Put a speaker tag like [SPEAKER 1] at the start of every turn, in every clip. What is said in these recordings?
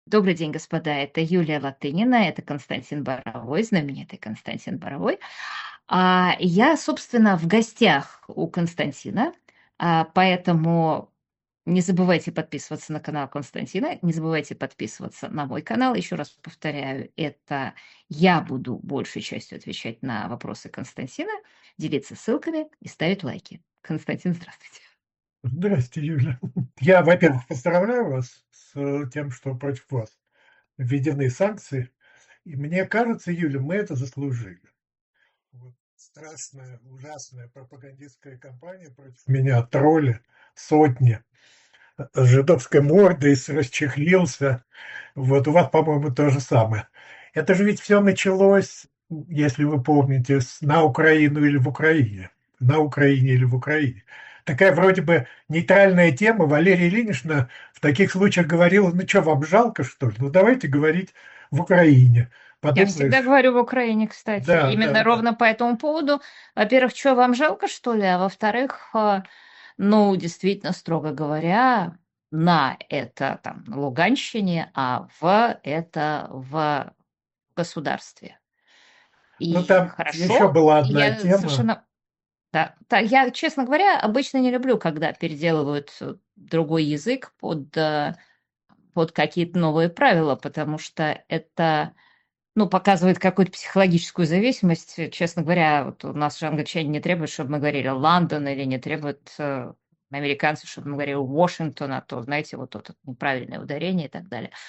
[SPEAKER 1] Добрый день, господа. Это Юлия Латынина, это Константин Боровой, знаменитый Константин Боровой. Я, собственно, в гостях у Константина, поэтому не забывайте подписываться на канал Константина, не забывайте подписываться на мой канал. Еще раз повторяю, это я буду большей частью отвечать на вопросы Константина, делиться ссылками и ставить лайки. Константин, здравствуйте.
[SPEAKER 2] Здрасте, Юля. Я, во-первых, поздравляю вас с тем, что против вас введены санкции. И мне кажется, Юля, мы это заслужили. Вот страшная, ужасная пропагандистская кампания против меня, тролли, сотни, жидовской мордой расчехлился. Вот у вас, по-моему, то же самое. Это же ведь все началось, если вы помните, на Украину или в Украине. На Украине или в Украине. Такая вроде бы нейтральная тема. Валерия Ильинична в таких случаях говорила, ну что, вам жалко, что ли? Ну давайте говорить в Украине.
[SPEAKER 1] Я всегда
[SPEAKER 2] Подумаешь,
[SPEAKER 1] говорю в Украине, кстати,
[SPEAKER 2] да,
[SPEAKER 1] именно
[SPEAKER 2] да, да.
[SPEAKER 1] ровно по этому поводу. Во-первых, что вам жалко, что ли? А во-вторых, ну, действительно, строго говоря, на это там на Луганщине, а в это в государстве.
[SPEAKER 2] Ну
[SPEAKER 1] И
[SPEAKER 2] там еще
[SPEAKER 1] хорошо,
[SPEAKER 2] была одна
[SPEAKER 1] я
[SPEAKER 2] тема.
[SPEAKER 1] совершенно... Да, я, честно говоря, обычно не люблю, когда переделывают другой язык под какие-то новые правила, потому что это ну, показывает какую-то психологическую зависимость. Честно говоря, вот у нас же англичане не требуют, чтобы мы говорили Лондон, или не требуют американцы, чтобы мы говорили Вашингтон, а то, знаете, вот это неправильное ударение и так далее.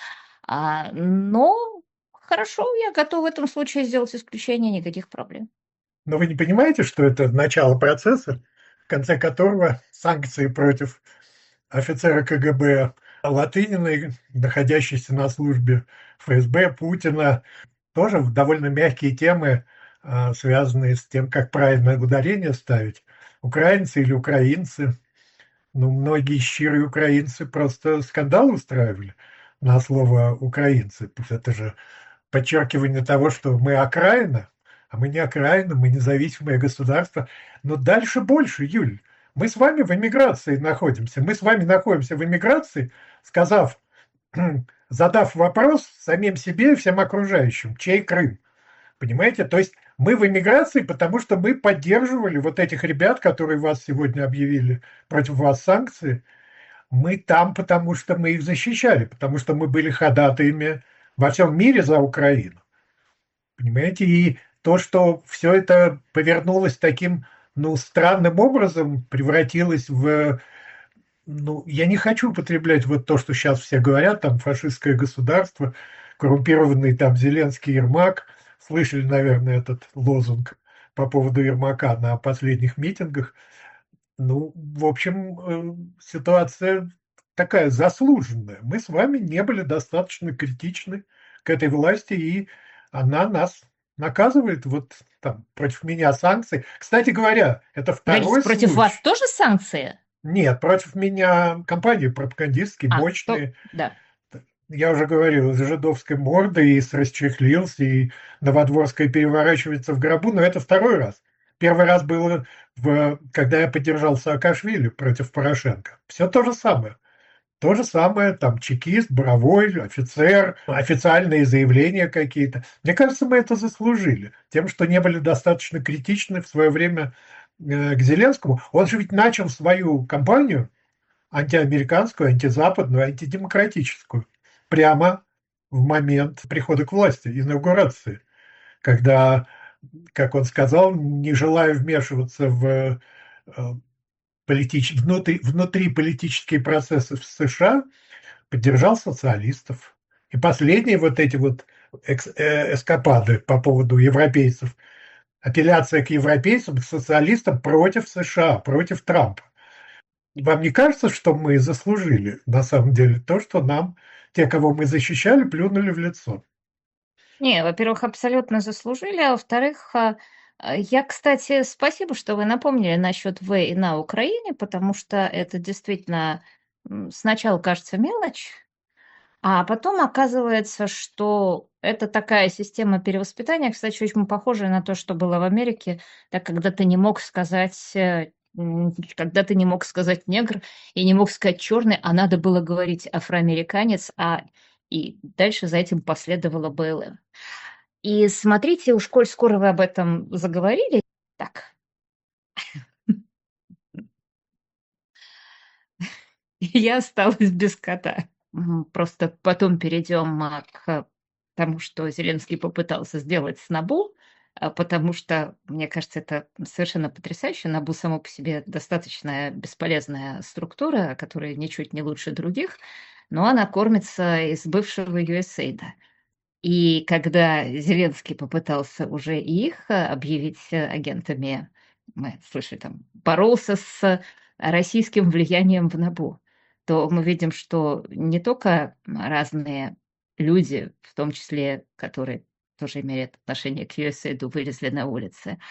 [SPEAKER 1] Но хорошо, я готова в этом случае сделать исключение, никаких проблем.
[SPEAKER 2] Но вы не понимаете, что это начало процесса, в конце которого санкции против офицера КГБ Латыниной, находящейся на службе ФСБ Путина, тоже довольно мягкие темы, связанные с тем, как правильно ударение ставить. Украинцы или украинцы. Ну, многие щирые украинцы просто скандал устраивали на слово украинцы. Это же подчеркивание того, что мы окраина, а мы не окраина, мы независимое государство. Но дальше больше, Юль. Мы с вами в эмиграции находимся. Мы с вами находимся в эмиграции, сказав, задав вопрос самим себе и всем окружающим, чей Крым. Понимаете? То есть мы в эмиграции, потому что мы поддерживали вот этих ребят, которые вас сегодня объявили против вас санкции. Мы там, потому что мы их защищали, потому что мы были ходатаями во всем мире за Украину. Понимаете? И то, что все это повернулось таким, ну, странным образом, превратилось в, ну, я не хочу употреблять вот то, что сейчас все говорят, там, фашистское государство, коррумпированный там Зеленский, Ермак. Слышали, наверное, этот лозунг по поводу Ермака на последних митингах. Ну, в общем, ситуация такая заслуженная. Мы с вами не были достаточно критичны к этой власти, и она нас наказывает. Вот там против меня санкции. Кстати говоря, это
[SPEAKER 1] Погодите,
[SPEAKER 2] второй
[SPEAKER 1] против вас
[SPEAKER 2] случай.
[SPEAKER 1] тоже санкции?
[SPEAKER 2] Нет, против меня компании пропагандистские,
[SPEAKER 1] То,
[SPEAKER 2] мощные.
[SPEAKER 1] да.
[SPEAKER 2] Я уже говорил, с жидовской мордой, и с расчехлился, и Новодворская переворачивается в гробу, но это второй раз. Первый раз было, когда я поддержал Саакашвили против Порошенко. Все то же самое. То же самое, там, чекист, боровой, офицер, официальные заявления какие-то. Мне кажется, мы это заслужили. Тем, что не были достаточно критичны в свое время к Зеленскому. Он же ведь начал свою кампанию антиамериканскую, антизападную, антидемократическую прямо в момент прихода к власти, инаугурации, когда, как он сказал, не желая вмешиваться в внутри политические процессы в США, поддержал социалистов. И последние вот эти вот эскапады по поводу европейцев, апелляция к европейцам, к социалистам против США, против Трампа. Вам не кажется, что мы заслужили на самом деле то, что нам те, кого мы защищали, плюнули в лицо?
[SPEAKER 1] Не, во-первых, абсолютно заслужили, а во-вторых, я, кстати, спасибо, что вы напомнили насчет В и на Украине, потому что это действительно сначала кажется мелочь, а потом оказывается, что это такая система перевоспитания, кстати, очень похожая на то, что было в Америке, да, когда ты не мог сказать негр и не мог сказать черный, а надо было говорить афроамериканец, а И дальше за этим последовало БЛМ. И смотрите, уж коль скоро вы об этом заговорили, так, я осталась без кота. Просто потом перейдем к тому, что Зеленский попытался сделать с НАБУ, потому что, мне кажется, это совершенно потрясающе. НАБУ само по себе достаточно бесполезная структура, которая ничуть не лучше других, но она кормится из бывшего USAID. И когда Зеленский попытался уже их объявить агентами, мы слышали, там, боролся с российским влиянием в НАБУ, то мы видим, что не только разные люди, в том числе, которые тоже имеют отношение к USAID, вылезли на улицы,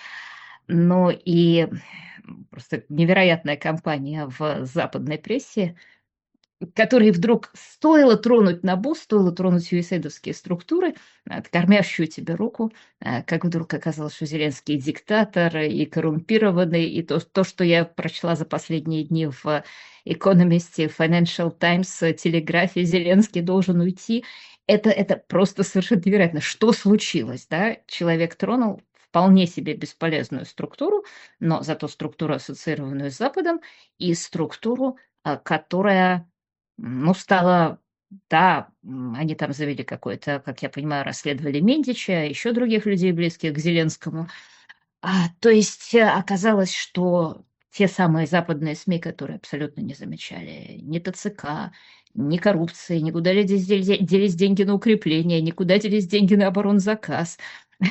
[SPEAKER 1] но и просто невероятная кампания в западной прессе, которые вдруг стоило тронуть НАБУ, стоило тронуть USAID-овские структуры, кормящую тебе руку, как вдруг оказалось, что Зеленский диктатор и коррумпированный, и то, что я прочла за последние дни в Economist, Financial Times, Телеграфе, Зеленский должен уйти, это просто совершенно невероятно. Что случилось, да? Человек тронул вполне себе бесполезную структуру, но зато структуру, ассоциированную с Западом, и структуру, которая ну, стало, да, они там завели какое-то, как я понимаю, расследовали Мендича, еще других людей, близких к Зеленскому. То есть оказалось, что те самые западные СМИ, которые абсолютно не замечали ни ТЦК, ни коррупции, никуда делись деньги на укрепление, никуда делись деньги на оборонзаказ.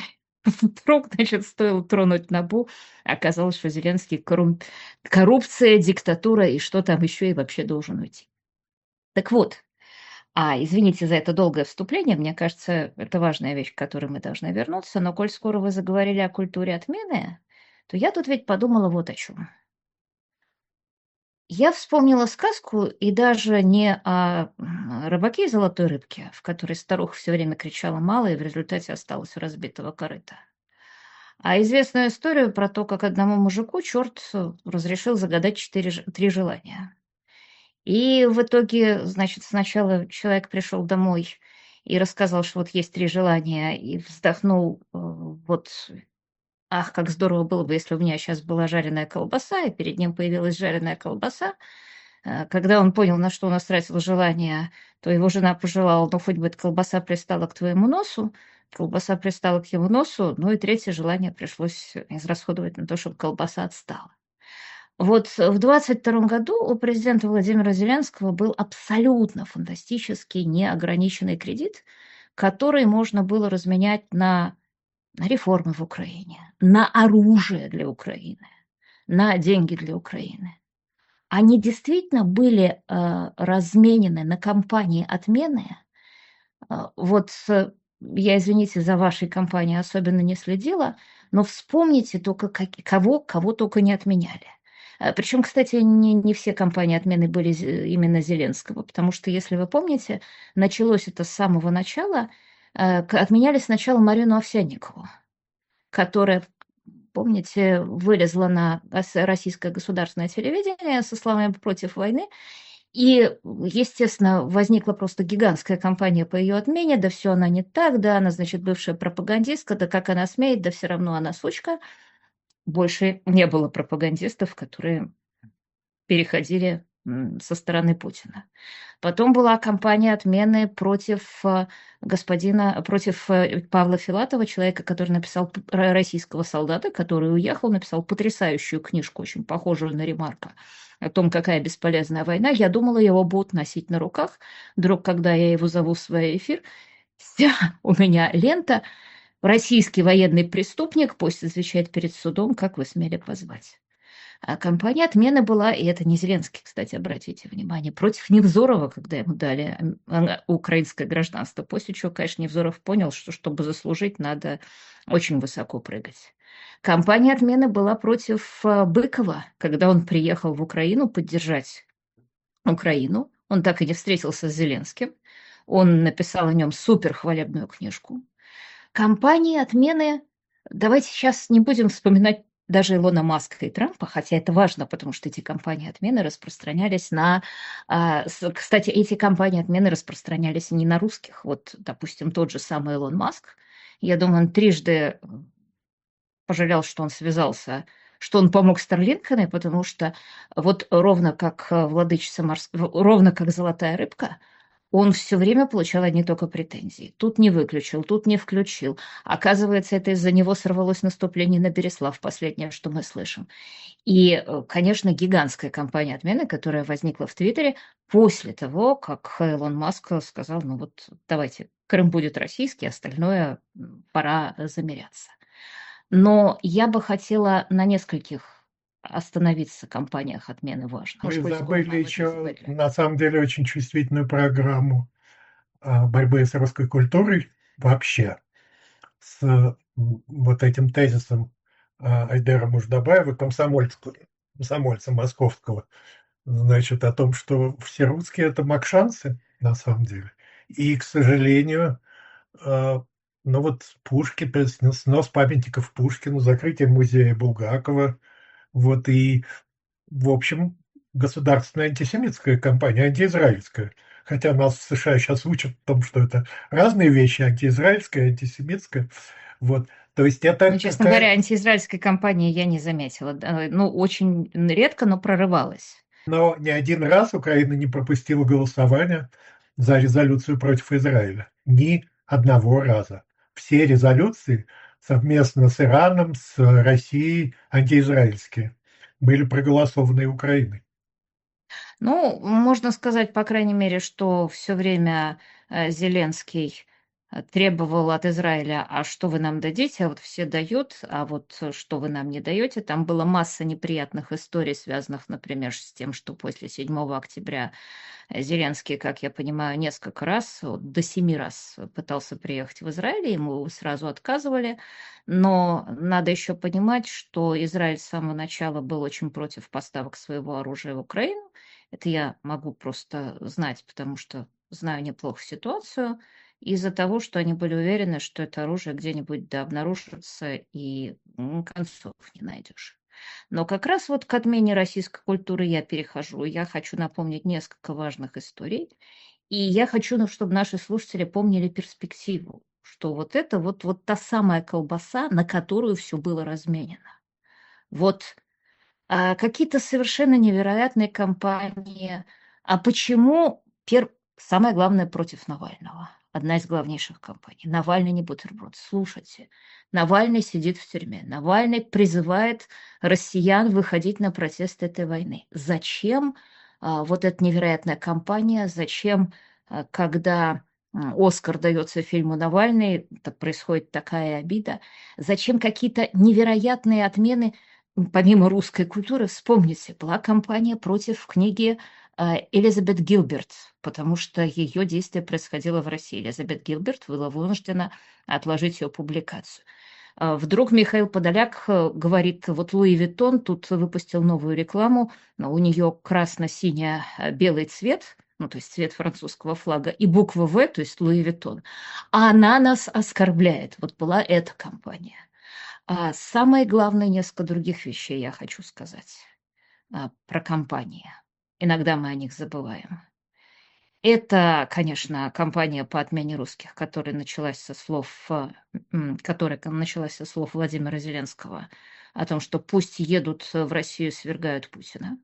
[SPEAKER 1] Вдруг, значит, стоило тронуть НАБУ, оказалось, что Зеленский коррупция, диктатура и что там еще и вообще должен уйти. Так вот, извините за это долгое вступление, мне кажется, это важная вещь, к которой мы должны вернуться, но коль скоро вы заговорили о культуре отмены, то я тут ведь подумала вот о чем. Я вспомнила сказку, и даже не о рыбаке и золотой рыбке, в которой старуха все время кричала мало и в результате осталась у разбитого корыта, а известную историю про то, как одному мужику черт разрешил загадать три желания. И в итоге, значит, сначала человек пришел домой и рассказал, что вот есть три желания, и вздохнул, вот, ах, как здорово было бы, если у меня сейчас была жареная колбаса, и перед ним появилась жареная колбаса. Когда он понял, на что он истратил желание, то его жена пожелала, ну, хоть бы эта колбаса пристала к твоему носу, колбаса пристала к его носу, ну и третье желание пришлось израсходовать на то, чтобы колбаса отстала. Вот в 22 году у президента Владимира Зеленского был абсолютно фантастический неограниченный кредит, который можно было разменять на реформы в Украине, на оружие для Украины, на деньги для Украины. Они действительно были разменены на кампании отмены. Вот я, извините, за вашей кампанией особенно не следила, но вспомните только, кого только не отменяли. Причем, кстати, не все кампании отмены были именно Зеленского, потому что, если вы помните, началось это с самого начала. Отменяли сначала Марину Овсянникову, которая, помните, вылезла на российское государственное телевидение со словами «против войны», и, естественно, возникла просто гигантская кампания по ее отмене, да все она не так, да она, значит, бывшая пропагандистка, да как она смеет, да все равно она сучка. Больше не было пропагандистов, которые переходили со стороны Путина. Потом была кампания отмены против против Павла Филатова, человека, который написал «Российского солдата», который уехал, написал потрясающую книжку, очень похожую на Ремарка, о том, какая бесполезная война. Я думала, его будут носить на руках. Вдруг, когда я его зову в свой эфир, вся у меня лента «Российский военный преступник, пусть отвечает перед судом, как вы смели позвать». А кампания отмены была, и это не Зеленский, кстати, обратите внимание, против Невзорова, когда ему дали украинское гражданство. После чего, конечно, Невзоров понял, что чтобы заслужить, надо очень высоко прыгать. Кампания отмены была против Быкова, когда он приехал в Украину поддержать Украину. Он так и не встретился с Зеленским. Он написал о нем суперхвалебную книжку. Кампании отмены, давайте сейчас не будем вспоминать даже Илона Маска и Трампа, хотя это важно, потому что эти кампании отмены распространялись на... Кстати, эти кампании отмены распространялись не на русских. Вот, допустим, тот же самый Илон Маск, я думаю, он трижды пожалел, что он связался, что он помог Старлинками, потому что вот ровно как владычица ровно как золотая рыбка, он все время получал одни только претензии. Тут не выключил, тут не включил. Оказывается, это из-за него сорвалось наступление на Береслав, последнее, что мы слышим. И, конечно, гигантская кампания отмены, которая возникла в Твиттере после того, как Илон Маск сказал, ну вот давайте, Крым будет российский, остальное пора замеряться. Но я бы хотела на нескольких остановиться компаниях отмены важных,
[SPEAKER 2] Мы
[SPEAKER 1] поскольку мы
[SPEAKER 2] забыли
[SPEAKER 1] об этом
[SPEAKER 2] еще,
[SPEAKER 1] забыли.
[SPEAKER 2] на самом деле, очень чувствительную программу борьбы с русской культурой вообще, с вот этим тезисом Айдара Муждабаева, комсомольца московского, значит, о том, что все русские – это макшанцы, на самом деле. И, к сожалению, ну вот Пушкин, снос памятников Пушкину, закрытие музея Булгакова, вот и, в общем, государственная антисемитская кампания, антиизраильская. Хотя нас в США сейчас учат в том, что это разные вещи, антиизраильская, антисемитская. Вот. То есть это
[SPEAKER 1] Ну, честно говоря,
[SPEAKER 2] какая...
[SPEAKER 1] антиизраильской кампании я не заметила. Да, ну, очень редко, но прорывалась.
[SPEAKER 2] Но ни один раз Украина не пропустила голосование за резолюцию против Израиля. Ни одного раза. Все резолюции совместно с Ираном, с Россией, антиизраильские, были проголосованы Украиной.
[SPEAKER 1] Ну, можно сказать, по крайней мере, что все время Зеленский требовал от Израиля, а что вы нам дадите, а вот все дают, а вот что вы нам не даете. Там была масса неприятных историй, связанных, например, с тем, что после 7 октября Зеленский, как я понимаю, несколько раз, вот до 7 раз пытался приехать в Израиль, ему сразу отказывали. Но надо еще понимать, что Израиль с самого начала был очень против поставок своего оружия в Украину. Это я могу просто знать, потому что знаю неплохо ситуацию. Из-за того, что они были уверены, что это оружие где-нибудь да обнаружится и концов не найдешь. Но как раз вот к отмене российской культуры я перехожу. Я хочу напомнить несколько важных историй. И я хочу, ну, чтобы наши слушатели помнили перспективу, что вот это вот та самая колбаса, на которую все было разменено. Вот какие-то совершенно невероятные кампании. А почему самое главное против Навального? Одна из главнейших кампаний. Навальный не бутерброд. Слушайте, Навальный сидит в тюрьме. Навальный призывает россиян выходить на протест этой войны. Зачем вот эта невероятная кампания? Зачем, когда Оскар дается фильму «Навальный», так происходит такая обида? Зачем какие-то невероятные отмены? Помимо русской культуры, вспомните, была кампания против книги Элизабет Гилберт, потому что ее действие происходило в России. Элизабет Гилберт была вынуждена отложить ее публикацию. Вдруг Михаил Подоляк говорит, вот Луи Виттон тут выпустил новую рекламу, но у нее красно-синя-белый цвет, ну, то есть цвет французского флага, и буква «В», то есть Луи Виттон, а она нас оскорбляет. Вот была эта кампания. А самое главное, несколько других вещей я хочу сказать про компании. Иногда мы о них забываем. Это, конечно, кампания по отмене русских, которая началась со слов Владимира Зеленского о том, что пусть едут в Россию, свергают Путина.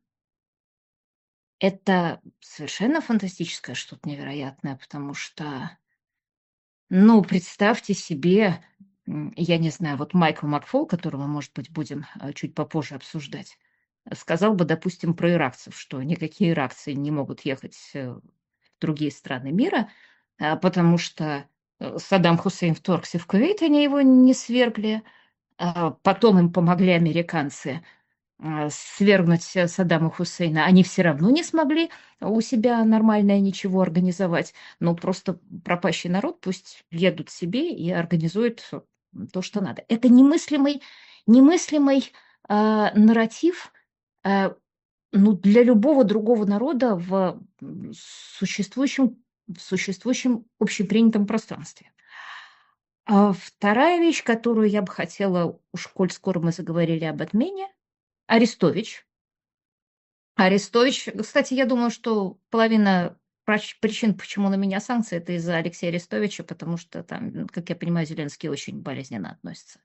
[SPEAKER 1] Это совершенно фантастическое, что-то невероятное, потому что, ну, представьте себе, я не знаю, вот Майкл Макфол, которого, может быть, будем чуть попозже обсуждать, сказал бы, допустим, про иракцев, что никакие иракцы не могут ехать в другие страны мира, потому что Саддам Хусейн вторгся в Кувейт, они его не свергли, потом им помогли американцы свергнуть Саддама Хусейна, они все равно не смогли у себя нормальное ничего организовать. Но просто пропащий народ пусть едут себе и организуют то, что надо. Это немыслимый нарратив, а, ну, для любого другого народа существующем, в существующем общепринятом пространстве. А вторая вещь, которую я бы хотела, уж коль скоро мы заговорили об отмене, Арестович. Арестович, кстати, я думаю, что половина причин, почему на меня санкции, это из-за Алексея Арестовича, потому что там, как я понимаю, Зеленский очень болезненно относится.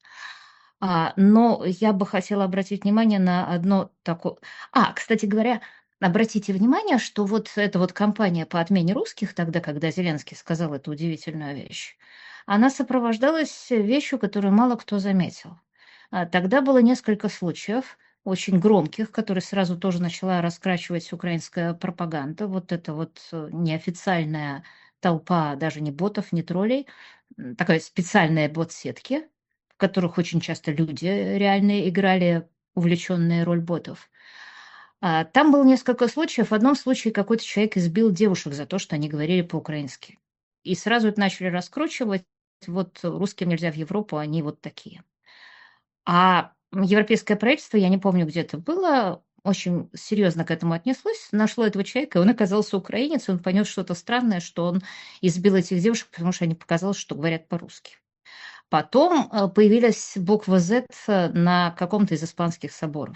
[SPEAKER 1] Но я бы хотела обратить внимание на одно такое. Кстати говоря, обратите внимание, что вот эта вот кампания по отмене русских, тогда, когда Зеленский сказал эту удивительную вещь, она сопровождалась вещью, которую мало кто заметил. Тогда было несколько случаев, очень громких, которые сразу тоже начала раскрачивать украинская пропаганда. Вот эта вот неофициальная толпа, даже не ботов, не троллей, такая специальная бот-сетки, в которых очень часто люди реальные играли увлеченные роль ботов. Там было несколько случаев. В одном случае какой-то человек избил девушек за то, что они говорили по-украински. И сразу это начали раскручивать. Вот русским нельзя в Европу, они вот такие. Европейское правительство, я не помню, где это было, очень серьезно к этому отнеслось, нашло этого человека, и он оказался украинец, и он понес что-то странное, что он избил этих девушек, потому что они показалось, что говорят по-русски. Потом появилась буква Z на каком-то из испанских соборов.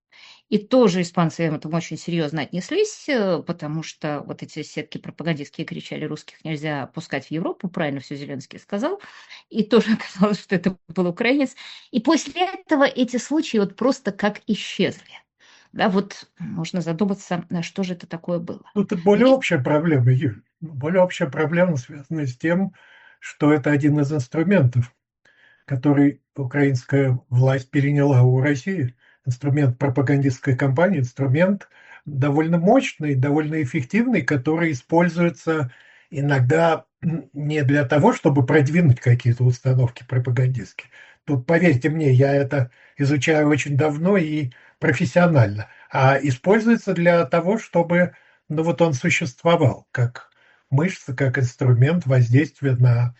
[SPEAKER 1] И тоже испанцы к этому очень серьезно отнеслись, потому что вот эти сетки пропагандистские кричали: русских нельзя пускать в Европу, правильно все Зеленский сказал. И тоже оказалось, что это был украинец. И после этого эти случаи вот просто как исчезли. Да, вот можно задуматься, что же это такое было.
[SPEAKER 2] Ну, это более
[SPEAKER 1] Есть
[SPEAKER 2] общая проблема, Юль. Более общая проблема связана с тем, что это один из инструментов, который украинская власть переняла у России. Инструмент пропагандистской кампании, инструмент довольно мощный, довольно эффективный, который используется иногда не для того, чтобы продвинуть какие-то установки пропагандистские. Тут, поверьте мне, я это изучаю очень давно и профессионально, а используется для того, чтобы, ну вот он существовал как мышца, как инструмент воздействия на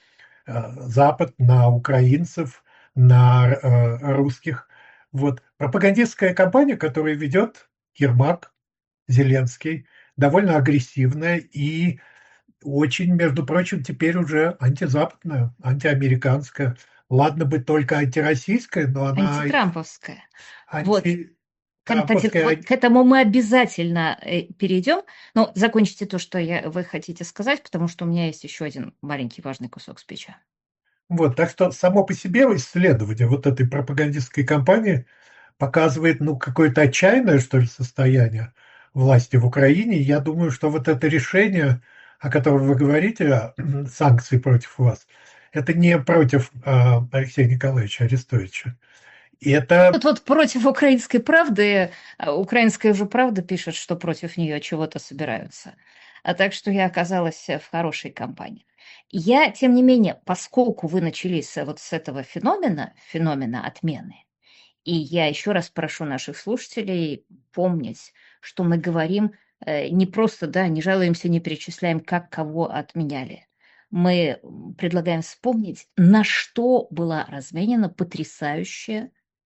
[SPEAKER 2] Запад, на украинцев, на русских. Вот. Пропагандистская кампания, которую ведет Ермак, Зеленский, довольно агрессивная и очень, между прочим, теперь уже антизападная, антиамериканская. Ладно бы только антироссийская, но она
[SPEAKER 1] антитрамповская. Вот. Кстати,
[SPEAKER 2] антитрамповская.
[SPEAKER 1] вот к этому мы обязательно перейдем. Но закончите то, что вы хотите сказать, потому что у меня есть еще один маленький важный кусок спича.
[SPEAKER 2] Вот, так что само по себе исследование вот этой пропагандистской кампании показывает, ну, какое-то отчаянное, что ли, состояние власти в Украине. Я думаю, что вот это решение, о котором вы говорите, санкции против вас, это не против Алексея Николаевича Арестовича. И это,
[SPEAKER 1] Тут вот против украинской правды, украинская же правда пишет, что против нее чего-то собираются. Так что я оказалась в хорошей компании. Я, тем не менее, поскольку вы начались вот с этого феномена отмены, и я еще раз прошу наших слушателей помнить, что мы говорим не просто, да, не жалуемся, не перечисляем, как кого отменяли. Мы предлагаем вспомнить, на что была разменена потрясающая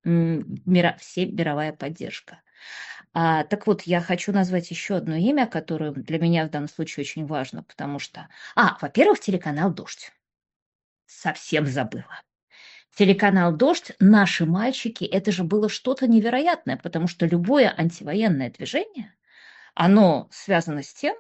[SPEAKER 1] всемировая поддержка. Так вот, я хочу назвать еще одно имя, которое для меня в данном случае очень важно, потому что, во-первых, телеканал «Дождь». Совсем забыла. Телеканал «Дождь», наши мальчики, это же было что-то невероятное, потому что любое антивоенное движение, оно связано с тем,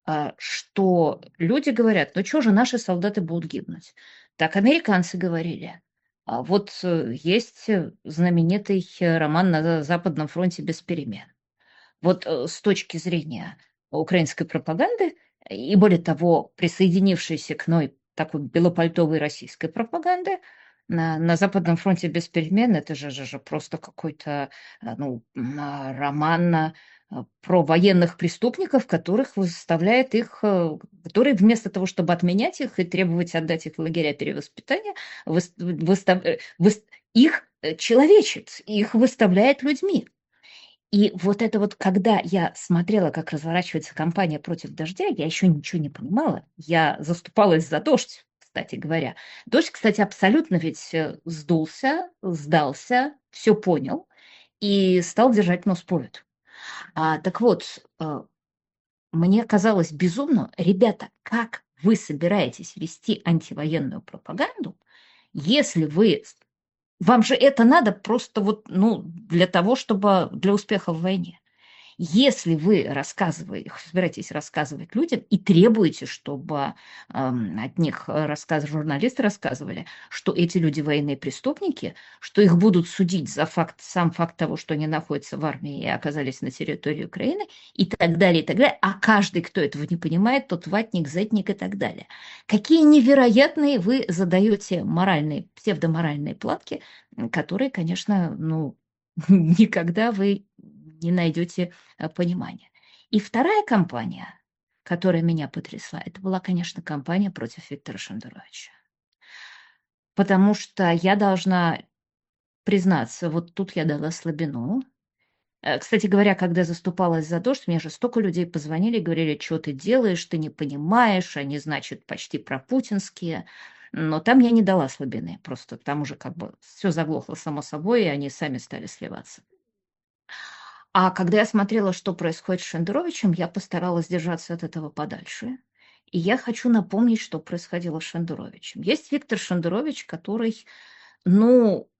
[SPEAKER 1] что люди говорят: ну что же наши солдаты будут гибнуть? Так американцы говорили. Вот есть знаменитый роман «На Западном фронте без перемен». Вот с точки зрения украинской пропаганды и, более того, присоединившейся к ней такой белопальтовой российской пропаганды, на Западном фронте без перемен это же просто какой-то роман про военных преступников, которых выставляет их, которые вместо того, чтобы отменять их и требовать отдать их в лагеря перевоспитания, их человечит, их выставляет людьми. И вот это вот, когда я смотрела, как разворачивается кампания против «Дождя», я еще ничего не понимала. Я заступалась за «Дождь», кстати говоря. «Дождь», кстати, абсолютно ведь сдулся, сдался, все понял и стал держать нос по ветру. Так вот, мне казалось безумно: ребята, как вы собираетесь вести антивоенную пропаганду, Если вы вам же это надо просто вот, ну, для того, чтобы для успеха в войне. Если вы собираетесь рассказывать людям и требуете, чтобы от них журналисты рассказывали, что эти люди военные преступники, что их будут судить за сам факт того, что они находятся в армии и оказались на территории Украины, и так далее, а каждый, кто этого не понимает, тот ватник, зетник и так далее. Какие невероятные вы задаете псевдоморальные платки, которые, конечно, ну, никогда вы не найдете понимания. И вторая кампания, которая меня потрясла, это была, конечно, кампания против Виктора Шендеровича. Потому что я должна признаться, вот тут я дала слабину. Кстати говоря, когда заступалась за дождь, мне же столько людей позвонили и говорили, что ты делаешь, ты не понимаешь, они, значит, почти пропутинские. Но там я не дала слабины, просто там уже как бы все заглохло само собой, и они сами стали сливаться. А когда я смотрела, что происходит с Шендеровичем, я постаралась держаться от этого подальше. И я хочу напомнить, что происходило с Шендеровичем. Есть Виктор Шендерович, который, ну,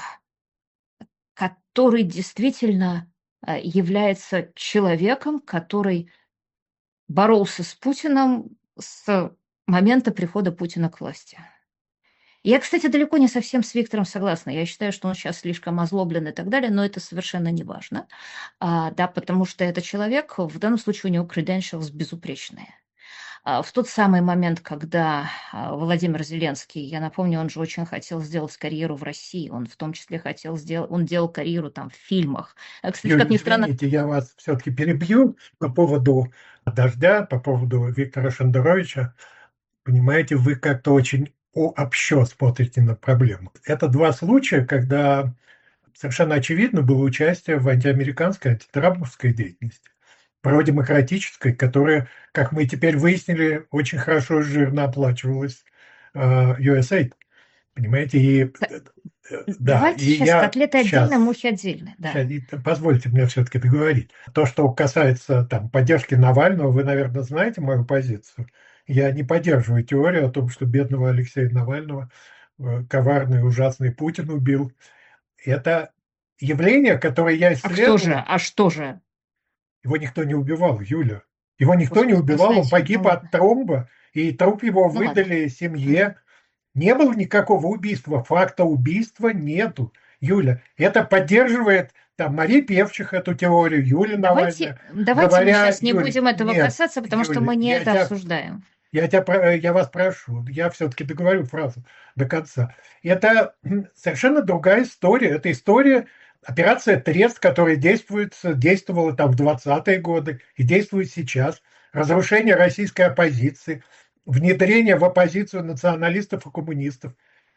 [SPEAKER 1] который действительно является человеком, который боролся с Путиным с момента прихода Путина к власти. Я, кстати, далеко не совсем с Виктором согласна. Я считаю, что он сейчас слишком озлоблен и так далее, но это совершенно не важно. Да, потому что это человек, в данном случае у него credentials безупречные. В тот самый момент, когда Владимир Зеленский, я напомню, он же очень хотел сделать карьеру в России, он в том числе он делал карьеру там в фильмах. Кстати, как
[SPEAKER 2] Юль,
[SPEAKER 1] ни странно,
[SPEAKER 2] извините, я вас все-таки перебью по поводу «Дождя», по поводу Виктора Шендеровича. Понимаете, вы как-то очень общо смотрите на проблему. Это два случая, когда совершенно очевидно было участие в антиамериканской, антитрамповской деятельности, продемократической, которая, как мы теперь выяснили, очень хорошо и жирно оплачивалась USAID. Понимаете, да,
[SPEAKER 1] давайте
[SPEAKER 2] и
[SPEAKER 1] сейчас
[SPEAKER 2] я
[SPEAKER 1] котлеты отдельно,
[SPEAKER 2] сейчас
[SPEAKER 1] мухи отдельно, да.
[SPEAKER 2] позвольте мне все-таки договорить. То, что касается там поддержки Навального, вы, наверное, знаете мою позицию. Я не поддерживаю теорию о том, что бедного Алексея Навального коварный, ужасный Путин убил. Это явление, которое я
[SPEAKER 1] А кто же?
[SPEAKER 2] исследовал.
[SPEAKER 1] А что же?
[SPEAKER 2] Его никто не убивал, Юля. Его никто не
[SPEAKER 1] Господи, ну
[SPEAKER 2] убивал, он
[SPEAKER 1] знаете, ну
[SPEAKER 2] погиб от
[SPEAKER 1] ладно,
[SPEAKER 2] тромба, и труп его
[SPEAKER 1] ну ладно.
[SPEAKER 2] выдали
[SPEAKER 1] Мгм.
[SPEAKER 2] семье. Не было никакого убийства, факта убийства нету. Юля, это поддерживает там Мария Певчих эту теорию, Юля
[SPEAKER 1] Давайте,
[SPEAKER 2] Навальная,
[SPEAKER 1] давайте мы
[SPEAKER 2] говоря,
[SPEAKER 1] сейчас не
[SPEAKER 2] Юль,
[SPEAKER 1] будем этого
[SPEAKER 2] нет,
[SPEAKER 1] касаться, потому что
[SPEAKER 2] Юля,
[SPEAKER 1] мы не это обсуждаем.
[SPEAKER 2] я вас прошу, я все-таки договорю фразу до конца. Это совершенно другая история. Это история, операция «Трест», которая действовала там в 20-е годы и действует сейчас. Разрушение российской оппозиции, внедрение в оппозицию националистов и коммунистов.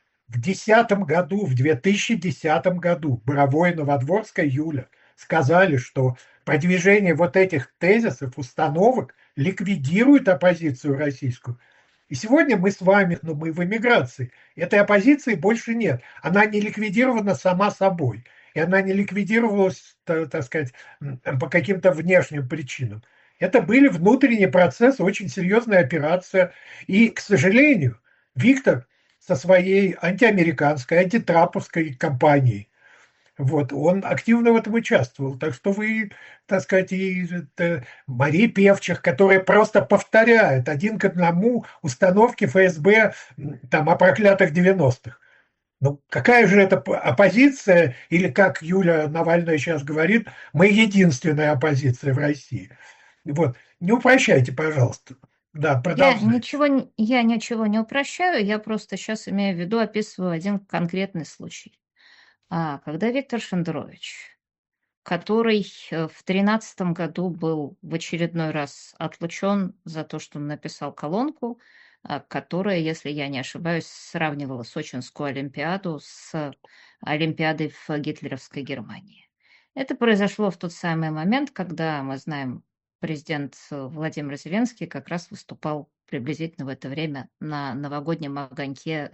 [SPEAKER 2] В 2010 году Боровой и Новодворская Юля сказали, что продвижение вот этих тезисов, установок ликвидирует оппозицию российскую. И сегодня мы с вами, ну мы в эмиграции, этой оппозиции больше нет. Она не ликвидирована сама собой. И она не ликвидировалась, так сказать, по каким-то внешним причинам. Это были внутренние процессы, очень серьезная операция. И, к сожалению, Виктор со своей антиамериканской, антитраповской кампанией. Вот, он активно в этом участвовал. Так что вы, так сказать, и Мария Певчих, которая просто повторяет один к одному установки ФСБ там, о проклятых 90-х. Ну, какая же это оппозиция, или как Юля Навальная сейчас говорит, мы единственная оппозиция в России. Вот, не упрощайте, пожалуйста. Да, продолжайте.
[SPEAKER 1] Я ничего не упрощаю, я просто сейчас имею в виду, описываю один конкретный случай. Когда Виктор Шендерович, который в 2013 году был в очередной раз отлучен за то, что он написал колонку, которая, если я не ошибаюсь, сравнивала Сочинскую Олимпиаду с Олимпиадой в гитлеровской Германии. Это произошло в тот самый момент, когда, мы знаем, президент Владимир Зеленский как раз выступал приблизительно в это время на новогоднем огоньке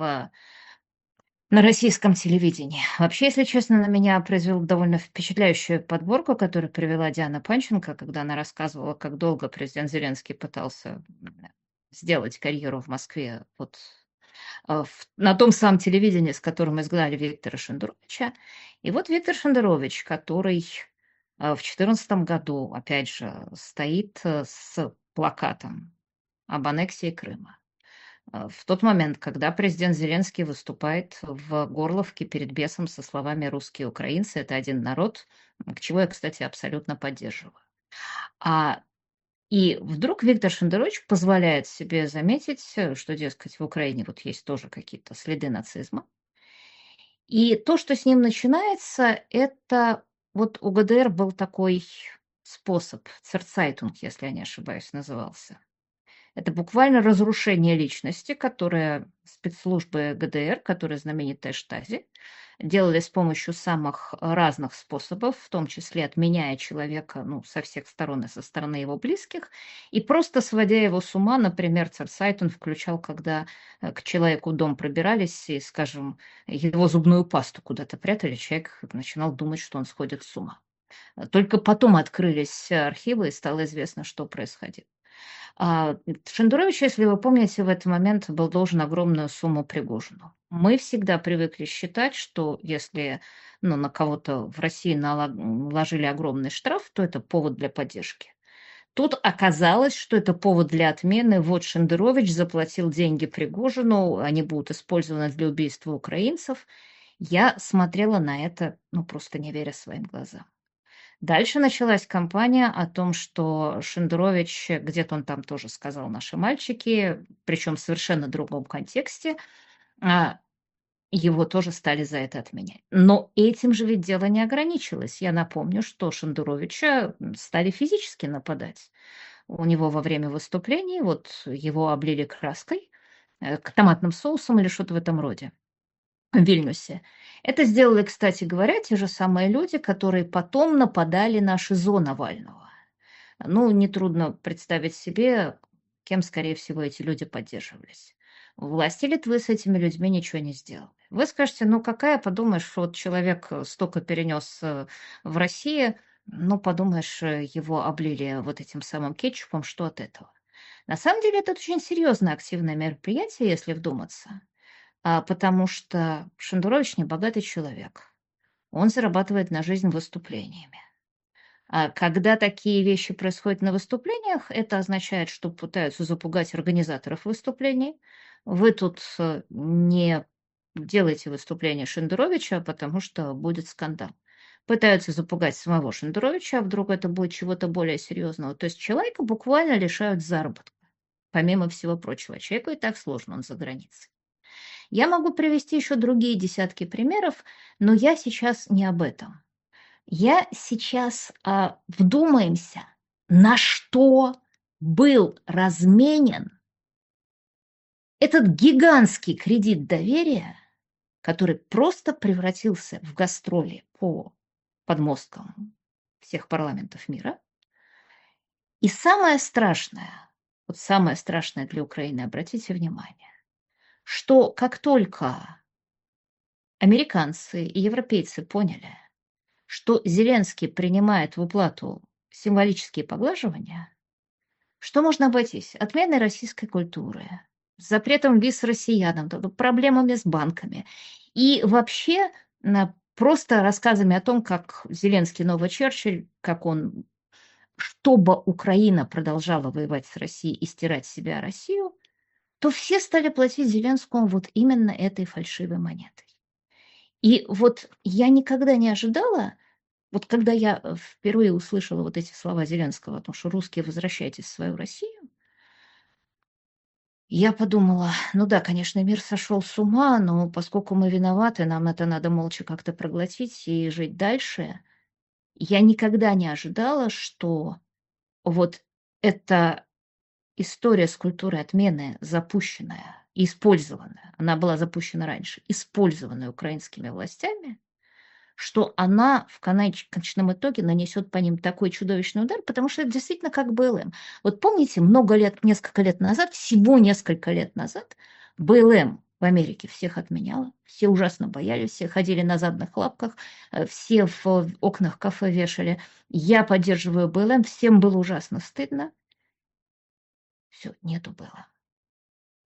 [SPEAKER 1] на российском телевидении. Вообще, если честно, на меня произвела довольно впечатляющую подборку, которую привела Диана Панченко, когда она рассказывала, как долго президент Зеленский пытался сделать карьеру в Москве вот на том самом телевидении, с которым изгнали Виктора Шендеровича. И вот Виктор Шендерович, который в 2014 году, опять же, стоит с плакатом об аннексии Крыма. В тот момент, когда президент Зеленский выступает в Горловке перед бесом со словами «русские и украинцы– это один народ», к чему я, кстати, абсолютно поддерживаю. А и вдруг Виктор Шендерович позволяет себе заметить, что, дескать, в Украине вот есть тоже какие-то следы нацизма. И то, что с ним начинается, это вот у ГДР был такой способ, церцайтунг, если я не ошибаюсь, назывался. Это буквально разрушение личности, которое спецслужбы ГДР, которые знаменитая Штази, делали с помощью самых разных способов, в том числе отменяя человека ну, со всех сторон и со стороны его близких, и просто сводя его с ума, например, Царсайт он включал, когда к человеку в дом пробирались и, скажем, его зубную пасту куда-то прятали, человек начинал думать, что он сходит с ума. Только потом открылись архивы и стало известно, что происходило. А, Шендерович, если вы помните, в этот момент был должен огромную сумму Пригожину. Мы всегда привыкли считать, что если ну, на кого-то в России наложили огромный штраф, то это повод для поддержки. Тут оказалось, что это повод для отмены. Вот Шендерович заплатил деньги Пригожину, они будут использованы для убийства украинцев. Я смотрела на это, ну, просто не веря своим глазам. Дальше началась кампания о том, что Шендерович, где-то он там тоже сказал «наши мальчики», причем в совершенно другом контексте, а, его тоже стали за это отменять. Но этим же ведь дело не ограничилось. Я напомню, что Шендеровича стали физически нападать. У него во время выступлений вот его облили краской, томатным соусом или что-то в этом роде в Вильнюсе. Это сделали, кстати говоря, те же самые люди, которые потом нападали на Шизо Навального. Ну, нетрудно представить себе, кем, скорее всего, эти люди поддерживались. Власти Литвы с этими людьми ничего не сделали. Вы скажете, ну какая, подумаешь, вот человек столько перенес в России, ну, подумаешь, его облили вот этим самым кетчупом, что от этого? На самом деле это очень серьезное активное мероприятие, если вдуматься. Потому что Шендерович небогатый человек. Он зарабатывает на жизнь выступлениями. А когда такие вещи происходят на выступлениях, это означает, что пытаются запугать организаторов выступлений. Вы тут не делайте выступление Шендеровича, потому что будет скандал. Пытаются запугать самого Шендеровича, а вдруг это будет чего-то более серьезного. То есть человека буквально лишают заработка. Помимо всего прочего, человеку и так сложно, он за границей. Я могу привести еще другие десятки примеров, но я сейчас не об этом. Я сейчас вдумаемся, на что был разменен этот гигантский кредит доверия, который просто превратился в гастроли по подмосткам всех парламентов мира. И самое страшное, вот самое страшное для Украины, обратите внимание, что как только американцы и европейцы поняли, что Зеленский принимает в уплату символические поглаживания, что можно обойтись? Отменой российской культуры, запретом виз россиянам, проблемами с банками и вообще просто рассказами о том, как Зеленский новый Черчилль, как он, чтобы Украина продолжала воевать с Россией и стирать с себя Россию, то все стали платить Зеленскому вот именно этой фальшивой монетой. И вот я никогда не ожидала, вот когда я впервые услышала вот эти слова Зеленского о том, что русские, возвращайтесь в свою Россию, я подумала, ну да, конечно, мир сошел с ума, но поскольку мы виноваты, нам это надо молча как-то проглотить и жить дальше. Я никогда не ожидала, что вот эта история с культурой отмены, запущенная, использованная, она была запущена раньше, использованная украинскими властями, что она в конечном итоге нанесет по ним такой чудовищный удар, потому что это действительно как БЛМ. Вот помните, много лет, несколько лет назад, всего несколько лет назад, БЛМ в Америке всех отменяла, все ужасно боялись, все ходили на задних лапках, все в окнах кафе вешали. Я поддерживаю БЛМ, всем было ужасно стыдно. Все, нету было.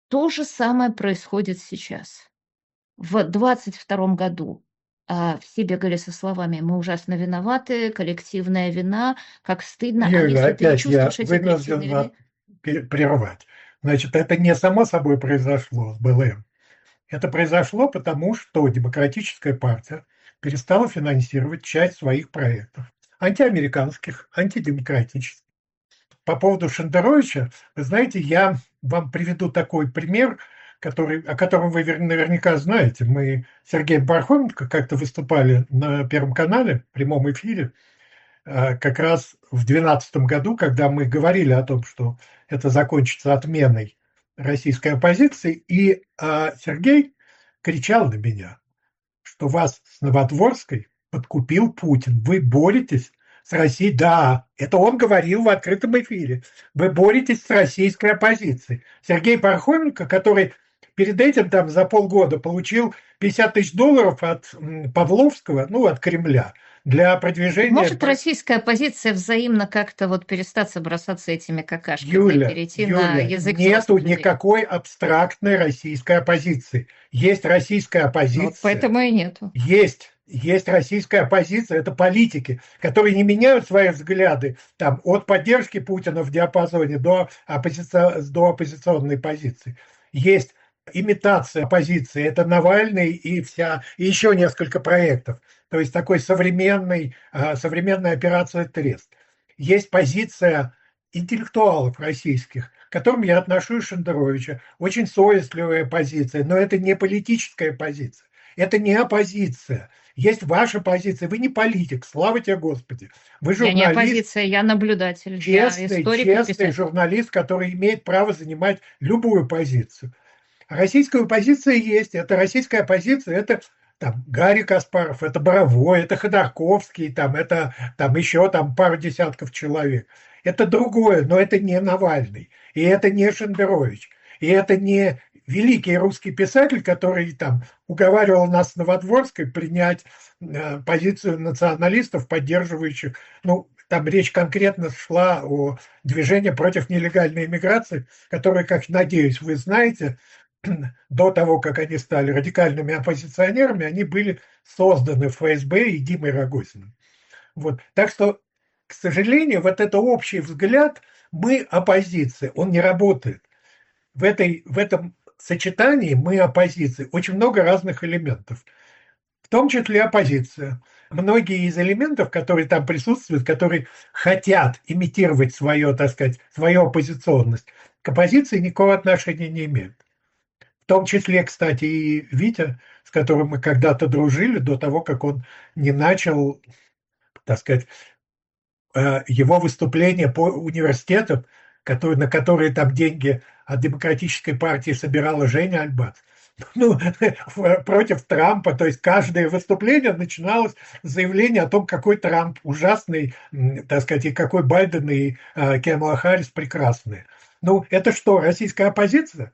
[SPEAKER 1] То же самое происходит сейчас. В 22 году все бегали со словами: «Мы ужасно виноваты, коллективная вина, как стыдно». Они
[SPEAKER 2] Юля,
[SPEAKER 1] все это не
[SPEAKER 2] опять
[SPEAKER 1] чувствуют,
[SPEAKER 2] я
[SPEAKER 1] что эти
[SPEAKER 2] вынужден
[SPEAKER 1] коллективной
[SPEAKER 2] вас
[SPEAKER 1] вины.
[SPEAKER 2] прервать. Значит, это не само собой произошло с БЛМ. Это произошло потому, что Демократическая партия перестала финансировать часть своих проектов. Антиамериканских, антидемократических. По поводу Шендеровича, вы знаете, я вам приведу такой пример, о котором вы наверняка знаете. Мы с Сергеем Пархоменко как-то выступали на Первом канале в прямом эфире, как раз в 2012 году, когда мы говорили о том, что это закончится отменой российской оппозиции, и Сергей кричал на меня, что вас с Новодворской подкупил Путин. Вы боретесь с Россией. Да, это он говорил в открытом эфире. Вы боретесь с российской оппозицией. Сергей Пархоменко, который перед этим там за полгода получил 50 тысяч долларов от Павловского, ну, от Кремля, для продвижения...
[SPEAKER 1] Может российская оппозиция взаимно как-то вот перестаться бросаться этими какашками и
[SPEAKER 2] Юля,
[SPEAKER 1] перейти на
[SPEAKER 2] Юля,
[SPEAKER 1] язык
[SPEAKER 2] нету
[SPEAKER 1] взрослых людей?
[SPEAKER 2] никакой абстрактной российской оппозиции. Есть российская
[SPEAKER 1] Ну вот
[SPEAKER 2] оппозиция.
[SPEAKER 1] поэтому и нету.
[SPEAKER 2] Есть российская оппозиция, это политики, которые не меняют свои взгляды там, от поддержки Путина в диапазоне до оппозиционной позиции. Есть имитация оппозиции, это Навальный и еще несколько проектов. То есть такой современная операция «Трест». Есть позиция интеллектуалов российских, к которым я отношу Шендеровича. Очень совестливая позиция, но это не политическая позиция. Это не оппозиция. Есть ваша позиция. Вы не политик, слава тебе, Господи. Вы
[SPEAKER 1] Я не
[SPEAKER 2] журналист,
[SPEAKER 1] оппозиция, я наблюдатель, я
[SPEAKER 2] честный,
[SPEAKER 1] историк и
[SPEAKER 2] честный
[SPEAKER 1] писатель.
[SPEAKER 2] журналист, который имеет право занимать любую позицию. А российская оппозиция есть. Это российская оппозиция, это там Гарри Каспаров, это Боровой, это Ходорковский, это там еще там пару десятков человек. Это другое, но это не Навальный, и это не Шендерович, и это не великий русский писатель, который там уговаривал нас с Новодворской принять позицию националистов, поддерживающих, ну, там речь конкретно шла о движении против нелегальной иммиграции, которое, как надеюсь, вы знаете, до того, как они стали радикальными оппозиционерами, они были созданы в ФСБ и Димой Рогозиным. Вот. Так что, к сожалению, вот это общий взгляд, мы оппозиция, он не работает. В этом сочетании мы оппозиция. Очень много разных элементов, в том числе оппозиция. Многие из элементов, которые там присутствуют, которые хотят имитировать свою, так сказать, свою оппозиционность, к оппозиции никакого отношения не имеют. В том числе, кстати, и Витя, с которым мы когда-то дружили, до того, как он не начал, так сказать, его выступления по университетам, на которые там деньги от Демократической партии собирала Женя Альбац. Ну, против Трампа, то есть каждое выступление начиналось с заявления о том, какой Трамп ужасный, так сказать, и какой Байден и Камала Харрис прекрасные. Ну, это что, российская оппозиция?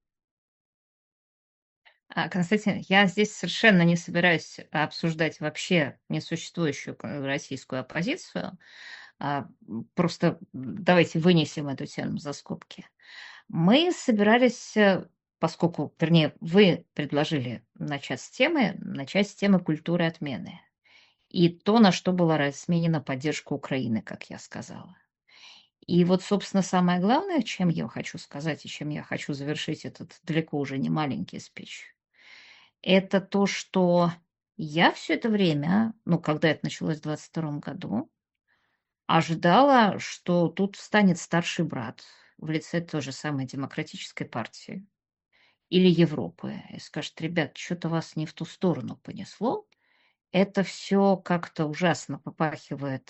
[SPEAKER 1] Константин, я здесь совершенно не собираюсь обсуждать вообще несуществующую российскую оппозицию. Просто давайте вынесем эту тему за скобки. Мы собирались, поскольку, вернее, вы предложили начать с темы культуры отмены. И то, на что была сменена поддержка Украины, как я сказала. И вот, собственно, самое главное, чем я хочу сказать и чем я хочу завершить этот далеко уже не маленький спич, это то, что я все это время, ну, когда это началось в 22 году, ожидала, что тут встанет старший брат в лице той же самой демократической партии или Европы и скажет: ребят, что-то вас не в ту сторону понесло, это все как-то ужасно попахивает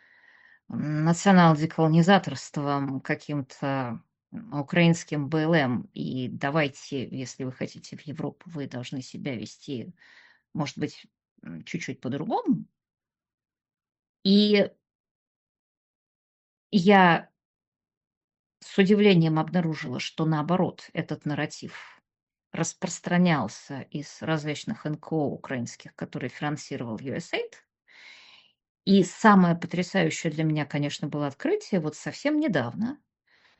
[SPEAKER 1] национал-деколонизаторством, каким-то украинским БЛМ, и давайте, если вы хотите в Европу, вы должны себя вести, может быть, чуть-чуть по-другому. И я с удивлением обнаружила, что наоборот, этот нарратив распространялся из различных НКО украинских, которые финансировал USAID. И самое потрясающее для меня, конечно, было открытие вот совсем недавно,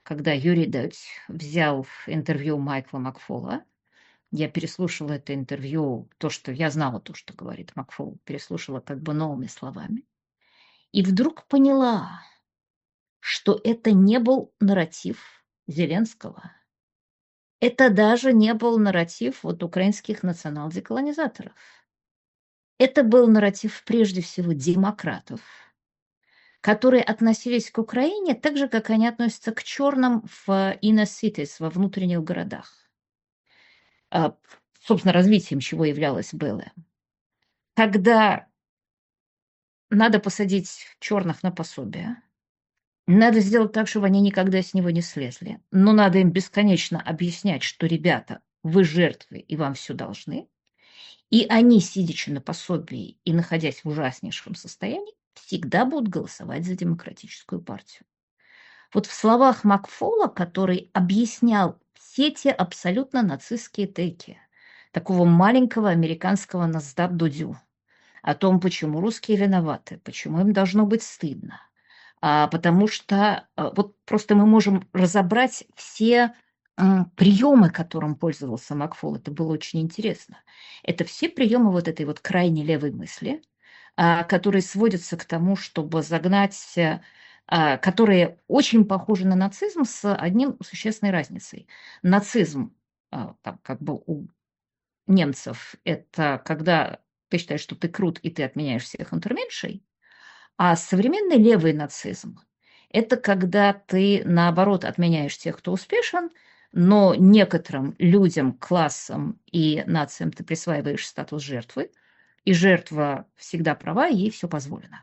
[SPEAKER 1] когда Юрий Дудь взял интервью Майкла Макфола. Я переслушала это интервью, то, что я знала, то, что говорит Макфол, переслушала как бы новыми словами. И вдруг поняла, что это не был нарратив Зеленского. Это даже не был нарратив вот украинских национал-деколонизаторов. Это был нарратив прежде всего демократов, которые относились к Украине так же, как они относятся к черным в inner cities, во внутренних городах. Собственно, развитием чего являлась БЛМ. Когда надо посадить черных на пособие, надо сделать так, чтобы они никогда с него не слезли. Но надо им бесконечно объяснять, что, ребята, вы жертвы и вам все должны. И они, сидячи на пособии и находясь в ужаснейшем состоянии, всегда будут голосовать за демократическую партию. Вот в словах Макфола, который объяснял все те абсолютно нацистские теки такого маленького американского Насдат Дудю о том, почему русские виноваты, почему им должно быть стыдно, потому что вот просто мы можем разобрать все приемы, которым пользовался Макфол. Это было очень интересно. Это все приемы вот этой вот крайне левой мысли, которые сводятся к тому, чтобы загнать, которые очень похожи на нацизм с одним существенной разницей. Нацизм, там, как бы у немцев, это когда ты считаешь, что ты крут, и ты отменяешь всех унтерменшей, а современный левый нацизм – это когда ты, наоборот, отменяешь тех, кто успешен, но некоторым людям, классам и нациям ты присваиваешь статус жертвы, и жертва всегда права, и ей все позволено.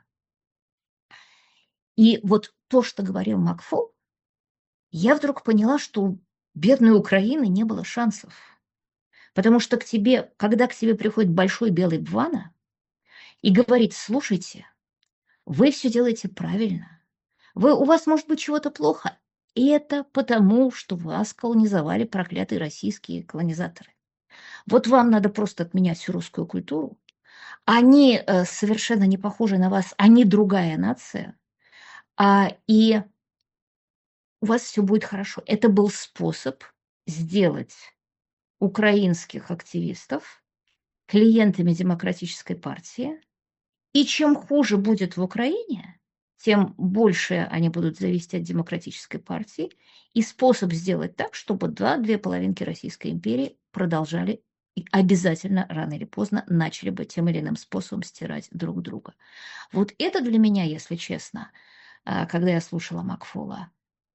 [SPEAKER 1] И вот то, что говорил Макфол, я вдруг поняла, что у бедной Украины не было шансов. Потому что к тебе, когда к тебе приходит большой белый бвана и говорит: слушайте, вы все делаете правильно, у вас может быть чего-то плохо, и это потому, что вас колонизовали проклятые российские колонизаторы. Вот вам надо просто отменять всю русскую культуру. Они совершенно не похожи на вас, они другая нация, и у вас все будет хорошо. Это был способ сделать украинских активистов клиентами демократической партии. И чем хуже будет в Украине, тем больше они будут зависеть от демократической партии. И способ сделать так, чтобы две половинки Российской империи продолжали и обязательно рано или поздно начали бы тем или иным способом стирать друг друга. Вот это для меня, если честно, когда я слушала Макфола,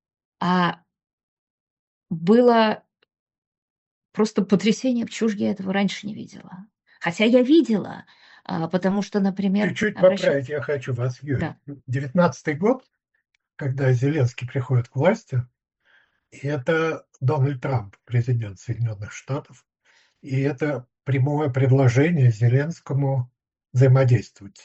[SPEAKER 1] было просто потрясение, чушь я этого раньше не видела. Хотя я видела, потому что, например,
[SPEAKER 2] Чуть-чуть поправить я хочу вас, Юрий.
[SPEAKER 1] Да.
[SPEAKER 2] 19-й год, когда Зеленский приходит к власти, и это Дональд Трамп, президент Соединенных Штатов, и это прямое предложение Зеленскому взаимодействовать,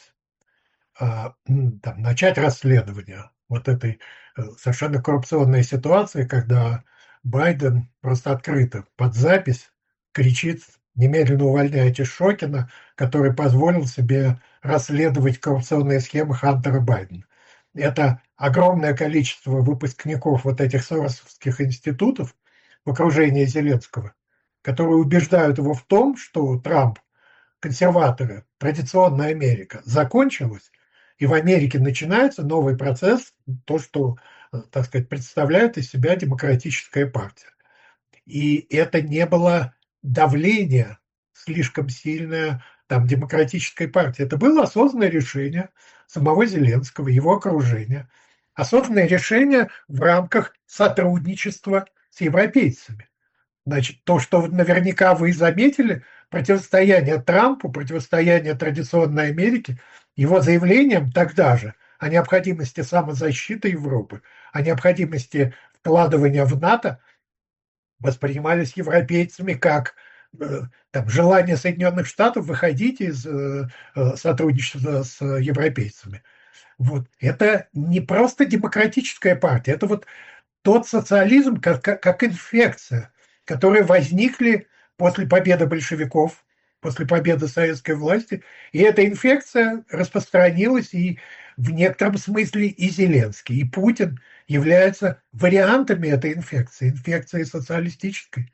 [SPEAKER 2] начать расследование вот этой совершенно коррупционной ситуации, когда Байден просто открыто под запись кричит: немедленно увольняйте Шокина, который позволил себе расследовать коррупционные схемы Хантера Байдена. Это огромное количество выпускников вот этих соросовских институтов в окружении Зеленского, которые убеждают его в том, что Трамп, консерваторы, традиционная Америка закончилась, и в Америке начинается новый процесс, то, что, так сказать, представляет из себя демократическая партия. И это не было давление слишком сильное демократической партии. Это было осознанное решение самого Зеленского, его окружения. Осознанное решение в рамках сотрудничества с европейцами. Значит, то, что наверняка вы заметили, противостояние Трампу, противостояние традиционной Америки, его заявлением тогда же о необходимости самозащиты Европы, о необходимости вкладывания в НАТО воспринимались европейцами как желание Соединенных Штатов выходить из сотрудничества с европейцами. Вот. Это не просто демократическая партия, это вот тот социализм, как инфекция, которые возникли после победы большевиков, после победы советской власти, и эта инфекция распространилась, и в некотором смысле и Зеленский, и Путин, являются вариантами этой инфекции социалистической.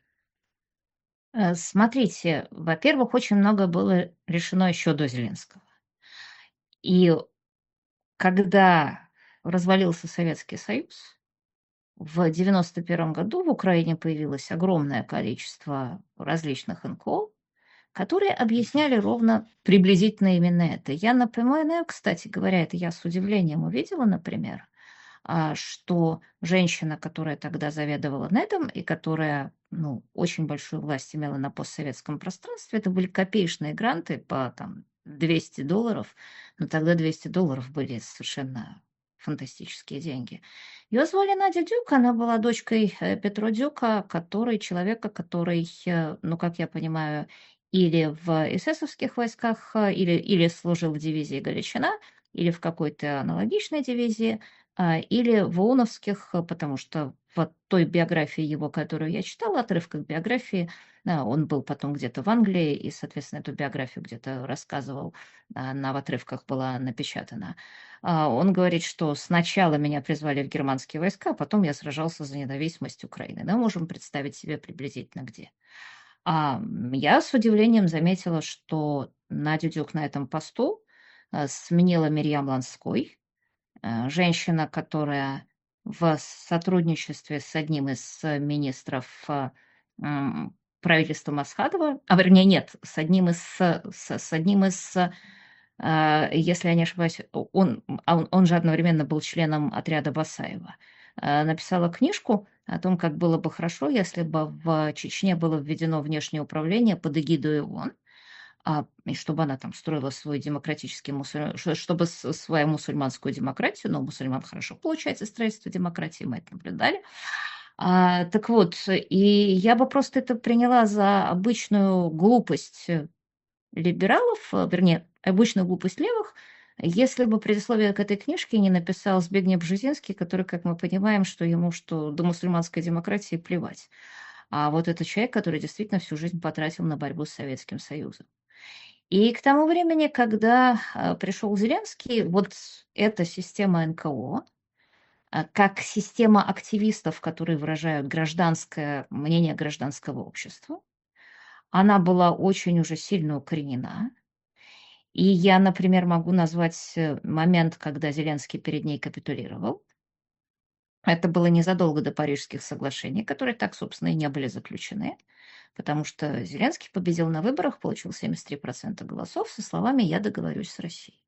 [SPEAKER 1] Смотрите, во-первых, очень много было решено еще до Зеленского. И когда развалился Советский Союз, в 91 году в Украине появилось огромное количество различных НКО, которые объясняли ровно приблизительно именно это. Я напоминаю, кстати говоря, это я с удивлением увидела, например, что женщина, которая тогда заведовала НЭДом и которая, ну, очень большую власть имела на постсоветском пространстве, это были копеечные гранты по там $200, но тогда $200 были совершенно фантастические деньги. Ее звали Надя Дюк, она была дочкой Петро Дюка, человека, который, ну, как я понимаю, или в эсэсовских войсках, или служил в дивизии Галичина, или в какой-то аналогичной дивизии, или в ОУНовских, потому что в той биографии его, которую я читала, отрывках биографии, он был потом где-то в Англии, и, соответственно, эту биографию где-то рассказывал, она в отрывках была напечатана. Он говорит, что сначала меня призвали в германские войска, а потом я сражался за независимость Украины. Мы можем представить себе приблизительно где. Я с удивлением заметила, что Надю Дюк на этом посту сменила Мирьям Ланской, женщина, которая в сотрудничестве с одним из министров правительства Масхадова, вернее, нет, с одним из, если я не ошибаюсь, он же одновременно был членом отряда Басаева, написала книжку о том, как было бы хорошо, если бы в Чечне было введено внешнее управление под эгидой ООН, и чтобы она там строила свой демократический чтобы свою мусульманскую демократию, но у мусульман хорошо получается строительство демократии, мы это наблюдали. Так вот, и я бы просто это приняла за обычную глупость либералов, вернее, обычную глупость левых, если бы предисловие к этой книжке не написал Збигнев Бжезинский, который, как мы понимаем, что ему что до мусульманской демократии плевать. А вот это человек, который действительно всю жизнь потратил на борьбу с Советским Союзом. И к тому времени, когда пришел Зеленский, вот эта система НКО, как система активистов, которые выражают гражданское мнение гражданского общества, она была очень уже сильно укоренена. И я, например, могу назвать момент, когда Зеленский перед ней капитулировал. Это было незадолго до Парижских соглашений, которые так, собственно, и не были заключены, потому что Зеленский победил на выборах, получил 73% голосов со словами «я договорюсь с Россией».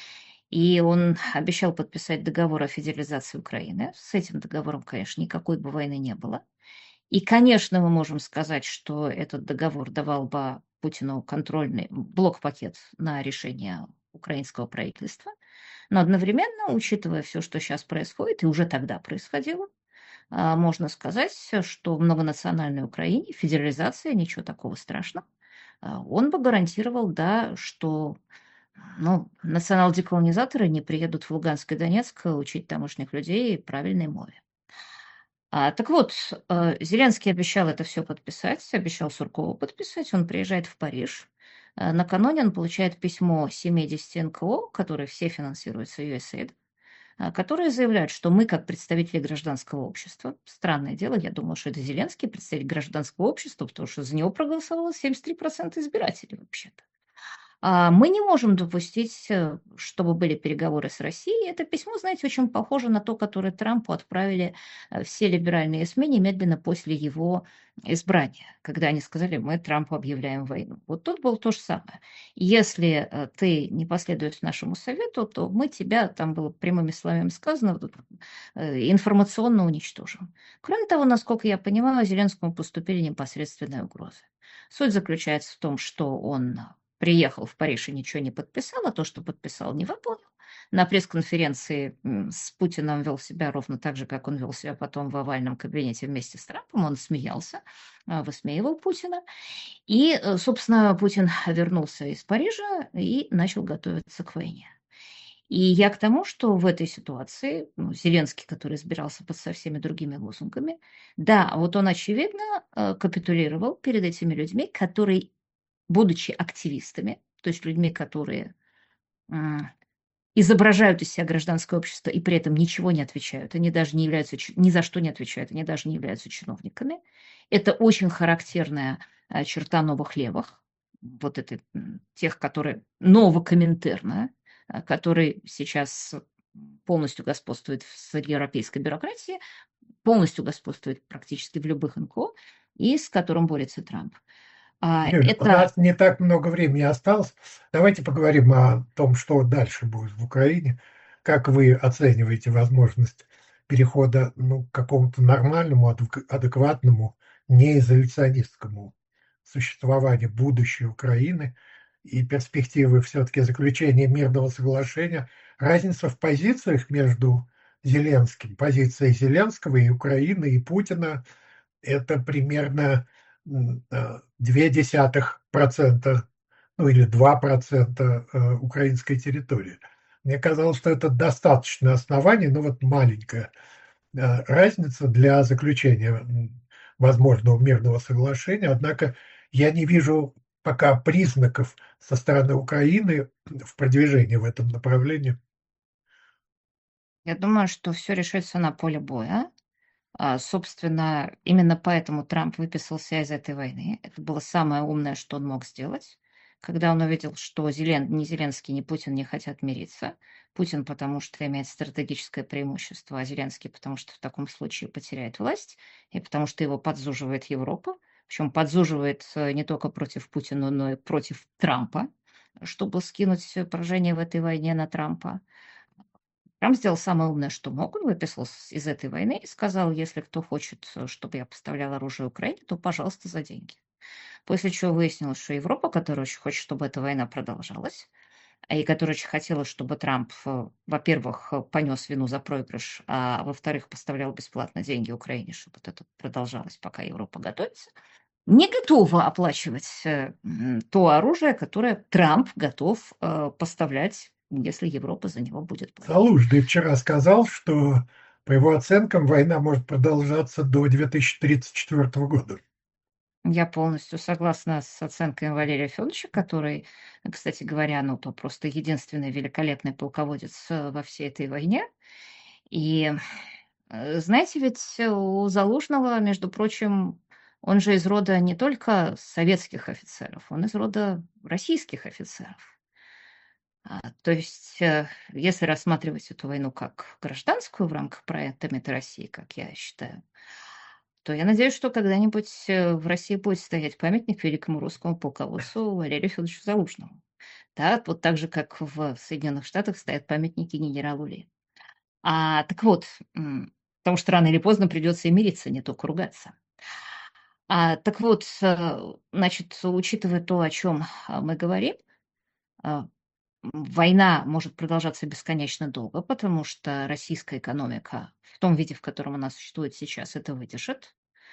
[SPEAKER 1] И он обещал подписать договор о федерализации Украины. С этим договором, конечно, никакой бы войны не было. И, конечно, мы можем сказать, что этот договор давал бы Путину контрольный блок-пакет на решение украинского правительства. Но одновременно, учитывая все, что сейчас происходит, и уже тогда происходило, можно сказать, что в многонациональной Украине федерализация, ничего такого страшного, он бы гарантировал, да, что ну, национал-деколонизаторы не приедут в Луганск и Донецк учить тамошних людей правильной мове. Так вот, Зеленский обещал это все подписать, обещал Суркову подписать. Он приезжает в Париж. Накануне он получает письмо 70 НКО, которые все финансируются USAID, которые заявляют, что мы, как представители гражданского общества, странное дело, я думала, что это Зеленский, представитель гражданского общества, потому что за него проголосовало 73% избирателей вообще-то. Мы не можем допустить, чтобы были переговоры с Россией. Это письмо, знаете, очень похоже на то, которое Трампу отправили все либеральные СМИ немедленно после его избрания, когда они сказали, мы Трампу объявляем войну. Вот тут было то же самое. Если ты не последуешь нашему совету, то мы тебя, там было прямыми словами сказано, информационно уничтожим. Кроме того, насколько я понимаю, Зеленскому поступили непосредственные угрозы. Суть заключается в том, что он приехал в Париж и ничего не подписал, а то, что подписал, не выполнил. На пресс-конференции с Путиным вел себя ровно так же, как он вел себя потом в овальном кабинете вместе с Трампом. Он смеялся, высмеивал Путина. И, собственно, Путин вернулся из Парижа и начал готовиться к войне. И я к тому, что в этой ситуации Зеленский, который избирался под совсеми другими лозунгами, да, вот он, очевидно, капитулировал перед этими людьми, которые, будучи активистами, то есть людьми, которые изображают из себя гражданское общество и при этом ничего не отвечают. Они даже не являются, ни за что не отвечают, они даже не являются чиновниками. Это очень характерная черта новых левых, вот это, тех, которые новокоминтерна, который сейчас полностью господствует среди европейской бюрократии, полностью господствует практически в любых НКО, и с которым борется Трамп.
[SPEAKER 2] Юль, у
[SPEAKER 1] Это
[SPEAKER 2] нас не так много времени осталось. Давайте поговорим о том, что дальше будет в Украине. Как вы оцениваете возможность перехода, ну, к какому-то нормальному, адекватному, неизоляционистскому существованию будущей Украины и перспективы все-таки заключения мирного соглашения? Разница в позициях между Зеленским, позицией Зеленского и Украины, и Путина – это примерно 0,2%, ну или 2% украинской территории. Мне казалось, что это достаточное основание, но вот маленькая разница для заключения возможного мирного соглашения. Однако я не вижу пока признаков со стороны Украины в продвижении в этом направлении.
[SPEAKER 1] Я думаю, что все решится на поле боя. Собственно, именно поэтому Трамп выписался из этой войны. Это было самое умное, что он мог сделать. Когда он увидел, что ни Зеленский, ни Путин не хотят мириться. Путин, потому что имеет стратегическое преимущество, а Зеленский, потому что в таком случае потеряет власть, и потому что его подзуживает Европа. Причем подзуживает не только против Путина, но и против Трампа, чтобы скинуть поражение в этой войне на Трампа. Трамп сделал самое умное, что мог. Он выписал из этой войны и сказал, если кто хочет, чтобы я поставлял оружие Украине, то, пожалуйста, за деньги. После чего выяснилось, что Европа, которая очень хочет, чтобы эта война продолжалась, и которая очень хотела, чтобы Трамп, во-первых, понес вину за проигрыш, а во-вторых, поставлял бесплатно деньги Украине, чтобы вот это продолжалось, пока Европа готовится, не готова оплачивать то оружие, которое Трамп готов поставлять, если Европа за него будет платить.
[SPEAKER 2] Залужный вчера сказал, что, по его оценкам, война может продолжаться до 2034 года.
[SPEAKER 1] Я полностью согласна с оценкой Валерия Федоровича, который, кстати говоря, ну, то просто единственный великолепный полководец во всей этой войне. И знаете, ведь у Залужного, между прочим, он же из рода не только советских офицеров, он из рода российских офицеров. То есть, если рассматривать эту войну как гражданскую в рамках проекта «Мета России», как я считаю, то я надеюсь, что когда-нибудь в России будет стоять памятник великому русскому полководцу Валерию Федоровичу Залужному. Да, вот так же, как в Соединенных Штатах стоят памятники генералу Ли. Так вот, потому что рано или поздно придется и мириться, не только ругаться. Так вот, значит, учитывая то, о чем мы говорим, а, война может продолжаться бесконечно долго, потому что российская экономика в том виде, в котором она существует сейчас, это выдержит.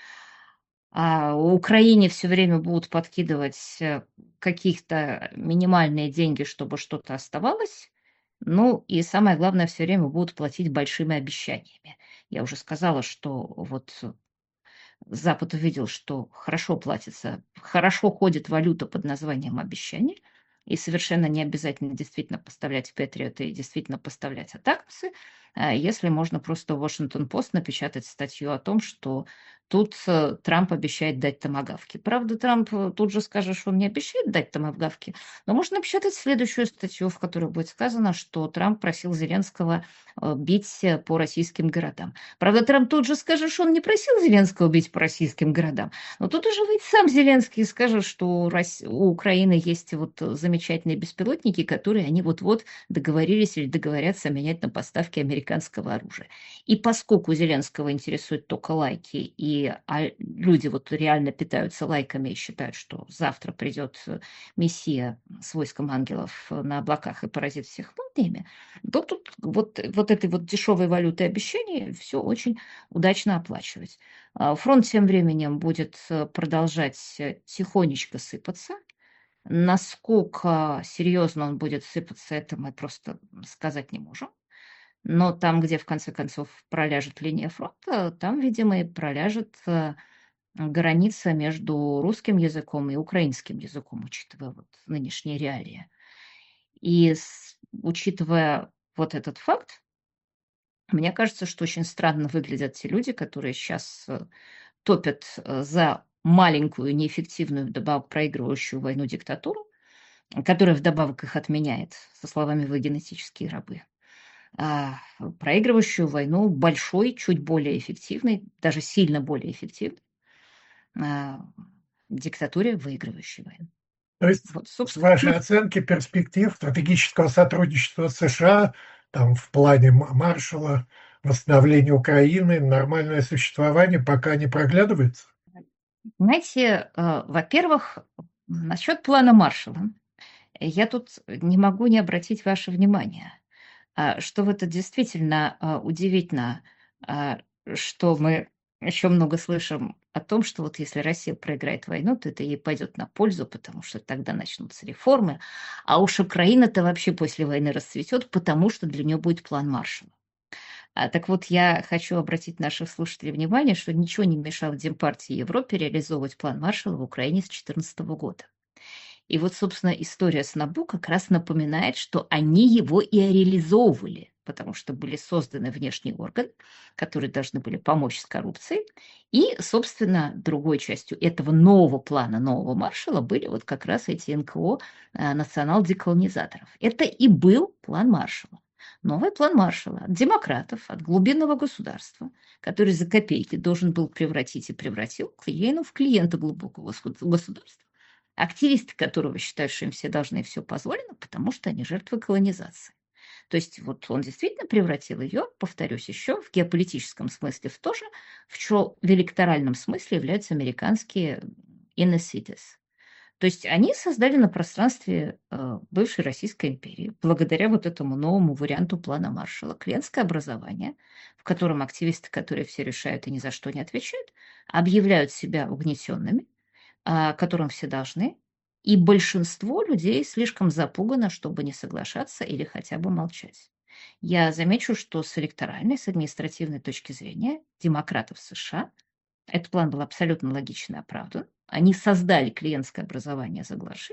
[SPEAKER 1] Украине все время будут подкидывать каких-то минимальные деньги, чтобы что-то оставалось. Ну и самое главное, все время будут платить большими обещаниями. Я уже сказала, что вот Запад увидел, что хорошо платится, хорошо ходит валюта под названием обещаний, и совершенно не обязательно действительно поставлять Патриоты и действительно поставлять атакамсы, если можно просто в Washington Post напечатать статью о том, что тут Трамп обещает дать томагавки. Правда, Трамп тут же скажет, что он не обещает дать томагавки, но можно напечатать следующую статью, в которой будет сказано, что Трамп просил Зеленского бить по российским городам. Правда, Трамп тут же скажет, что он не просил Зеленского бить по российским городам. Но тут уже выйдет сам Зеленский и скажет, что у Украины есть вот замечательные беспилотники, которые они вот-вот договорились или договорятся менять на поставки американского оружия. И поскольку Зеленского интересуют только лайки, люди вот реально питаются лайками и считают, что завтра придет Мессия с войском ангелов на облаках и поразит всех молниями, то тут вот этой вот дешевой валютой обещаний все очень удачно оплачивать. Фронт тем временем будет продолжать тихонечко сыпаться. Насколько серьезно он будет сыпаться, это мы просто сказать не можем. Но там, где в конце концов проляжет линия фронта, там, видимо, и проляжет граница между русским языком и украинским языком, учитывая вот нынешние реалии. И учитывая вот этот факт, мне кажется, что очень странно выглядят те люди, которые сейчас топят за маленькую, неэффективную, вдобавок проигрывающую войну диктатуру, которая вдобавок их отменяет, со словами «вы генетические рабы», проигрывающую войну большой, чуть более эффективной, даже сильно более эффективной а, диктатуре, выигрывающей войну.
[SPEAKER 2] То есть,
[SPEAKER 1] Вот,
[SPEAKER 2] с вашей
[SPEAKER 1] собственно,
[SPEAKER 2] оценки перспектив стратегического сотрудничества с США там, в плане Маршалла, восстановления Украины, нормальное существование пока не проглядывается?
[SPEAKER 1] знаете, во-первых, насчет плана Маршалла. Я тут не могу не обратить ваше внимание, что вот это действительно удивительно, а, что мы еще много слышим о том, что вот если Россия проиграет войну, то это ей пойдет на пользу, потому что тогда начнутся реформы, а уж Украина-то вообще после войны расцветет, потому что для нее будет план Маршалла. Так вот, я хочу обратить наших слушателей внимание, что ничего не мешало Демпартии и Европе реализовывать план Маршалла в Украине с 2014 года. И вот, собственно, история с НАБУ как раз напоминает, что они его и реализовывали, потому что были созданы внешние органы, которые должны были помочь с коррупцией. И, собственно, другой частью этого нового плана, нового маршала были вот как раз эти НКО национал-деколонизаторов. Это и был план Маршалла. Новый план Маршалла от демократов, от глубинного государства, который за копейки должен был превратить и превратил Украину в клиента глубокого государства, активисты которого считают, что им все должны и все позволено, потому что они жертвы колонизации. То есть вот он действительно превратил ее, повторюсь еще, в геополитическом смысле в то же, в что в электоральном смысле являются американские inner cities. То есть они создали на пространстве бывшей Российской империи, благодаря вот этому новому варианту плана Маршалла, клиентское образование, в котором активисты, которые все решают и ни за что не отвечают, объявляют себя угнетенными, которым все должны, и большинство людей слишком запугано, чтобы не соглашаться или хотя бы молчать. Я замечу, что с электоральной, с административной точки зрения демократов США этот план был абсолютно логичен и оправдан. Они создали клиентское образование за гроши.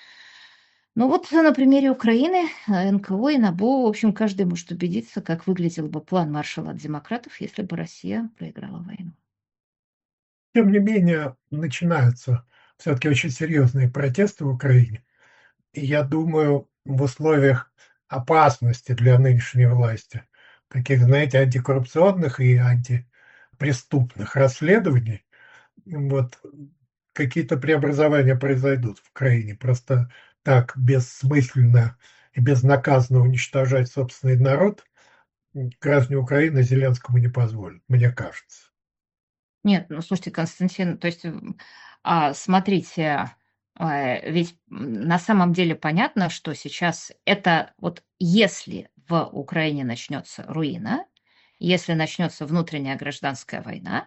[SPEAKER 1] Но вот на примере Украины, НКО и НАБУ, в общем, каждый может убедиться, как выглядел бы план Маршалла от демократов, если бы Россия проиграла войну.
[SPEAKER 2] Тем не менее, начинаются все-таки очень серьезные протесты в Украине. И я думаю, в условиях опасности для нынешней власти, таких, знаете, антикоррупционных и антипреступных расследований, вот какие-то преобразования произойдут в Украине. Просто так бессмысленно и безнаказанно уничтожать собственный народ граждане Украины Зеленскому не позволят, мне кажется.
[SPEAKER 1] Нет, ну слушайте, Константин, то есть, смотрите, ведь на самом деле понятно, что сейчас это вот если в Украине начнется руина, если начнется внутренняя гражданская война,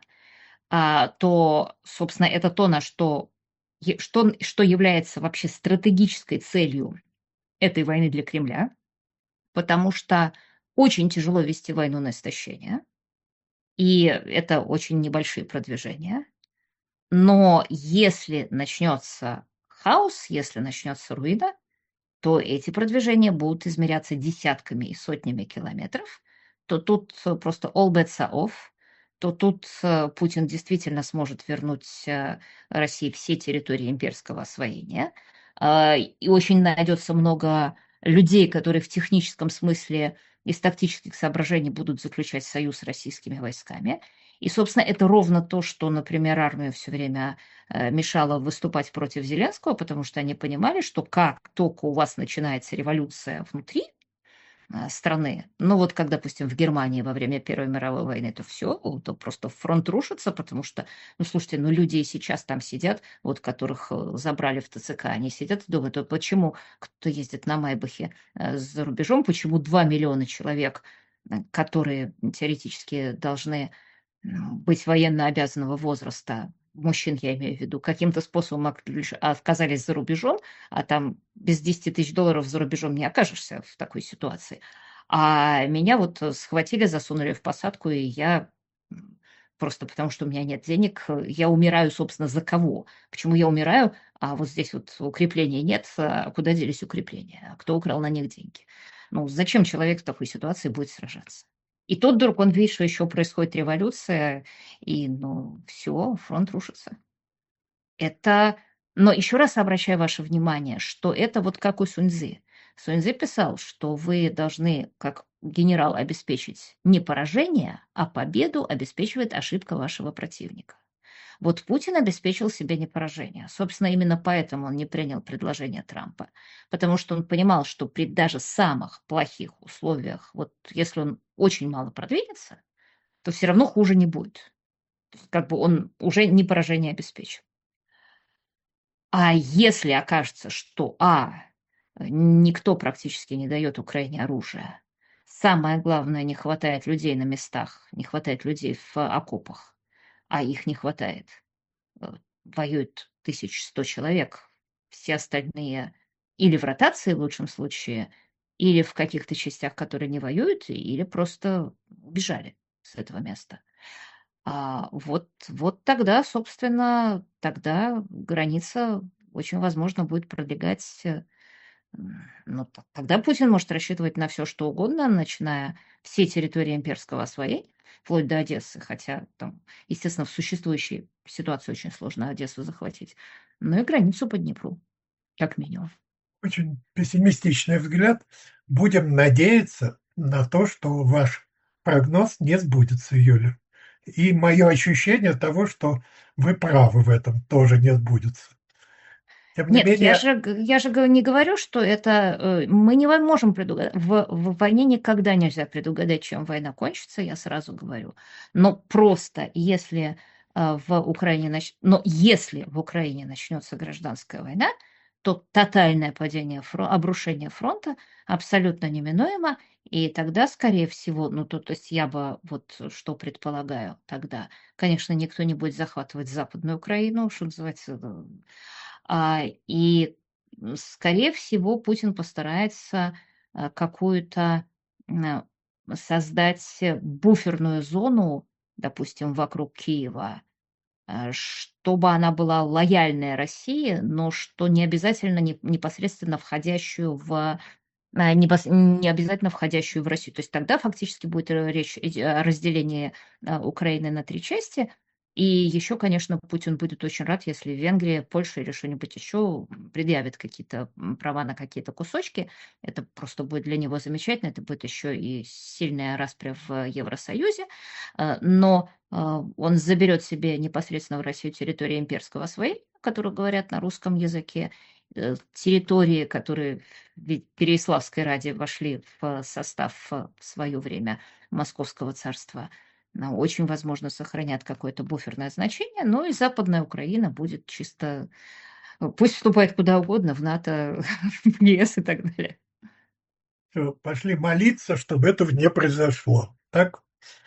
[SPEAKER 1] то, собственно, это то, на что, что является вообще стратегической целью этой войны для Кремля, потому что очень тяжело вести войну на истощение, и это очень небольшие продвижения. Но если начнется хаос, если начнется руина, то эти продвижения будут измеряться десятками и сотнями километров, то тут просто all bets are off, то тут Путин действительно сможет вернуть России все территории имперского освоения. И очень найдется много людей, которые в техническом смысле из тактических соображений будут заключать союз с российскими войсками. И, собственно, это ровно то, что, например, армию все время мешало выступать против Зеленского, потому что они понимали, что как только у вас начинается революция внутри страны, ну вот как, допустим, в Германии во время Первой мировой войны, то все, то просто фронт рушится, потому что, ну слушайте, ну люди и сейчас там сидят, вот которых забрали в ТЦК, они сидят и думают, почему кто ездит на Майбахе за рубежом, почему 2 миллиона человек, которые теоретически должны быть военно обязанного возраста, мужчин я имею в виду, каким-то способом оказались за рубежом, а там без 10 000 долларов за рубежом не окажешься в такой ситуации. А меня вот схватили, засунули в посадку, и я просто потому, что у меня нет денег, я умираю, собственно, за кого? Почему я умираю, а вот здесь вот укрепления нет, а куда делись укрепления? А кто украл на них деньги? Ну, зачем человек в такой ситуации будет сражаться? И тут вдруг он видит, что еще происходит революция, и, ну, все, фронт рушится. Это но еще раз обращаю ваше внимание, что это вот как у Суньцзы. Суньцзы писал, что вы должны, как генерал, обеспечить не поражение, а победу обеспечивает ошибка вашего противника. Вот Путин обеспечил себе не поражение. Собственно, именно поэтому он не принял предложение Трампа. Потому что он понимал, что при даже самых плохих условиях, вот если он очень мало продвинется, то все равно хуже не будет. То есть как бы он уже не поражение обеспечил. А если окажется, что никто практически не дает Украине оружие, самое главное, не хватает людей на местах, не хватает людей в окопах, а их не хватает, э, воюет 1100 человек, все остальные или в ротации в лучшем случае, или в каких-то частях, которые не воюют, или просто убежали с этого места. Вот тогда, собственно, тогда граница очень возможно будет пролегать. Ну, тогда Путин может рассчитывать на все, что угодно, начиная все территории имперского освоения, вплоть до Одессы, хотя там, естественно, в существующей ситуации очень сложно Одессу захватить, но и границу по Днепру, как минимум.
[SPEAKER 2] Очень пессимистичный взгляд. Будем надеяться на то, что ваш прогноз не сбудется, Юля. И мое ощущение того, что вы правы в этом, тоже не сбудется. Тем не
[SPEAKER 1] Нет,
[SPEAKER 2] менее,
[SPEAKER 1] я же не говорю, что это мы не можем предугадать. В войне никогда нельзя предугадать, чем война кончится, я сразу говорю. Но просто если но если в Украине начнется гражданская война, то тотальное падение, обрушение фронта абсолютно неминуемо, и тогда, скорее всего, ну то есть я бы вот что предполагаю тогда, конечно, никто не будет захватывать Западную Украину, что называется, и, скорее всего, Путин постарается, какую-то, м, создать буферную зону, допустим, вокруг Киева, чтобы она была лояльная России, но что не обязательно непосредственно входящую не обязательно входящую в Россию. То есть тогда фактически будет речь о разделении Украины на три части. И еще, конечно, Путин будет очень рад, если Венгрия, Польша или что-нибудь еще предъявит какие-то права на какие-то кусочки. Это просто будет для него замечательно. Это будет еще и сильная распря в Евросоюзе. Но он заберет себе непосредственно в Россию территорию имперского освоения, которые говорят на русском языке, территории, которые в Переяславской Раде вошли в состав в свое время Московского царства, очень возможно сохранят какое-то буферное значение, но и Западная Украина будет чисто, пусть вступает куда угодно, в НАТО, в ЕС и так далее.
[SPEAKER 2] пошли молиться, чтобы этого не произошло. Так?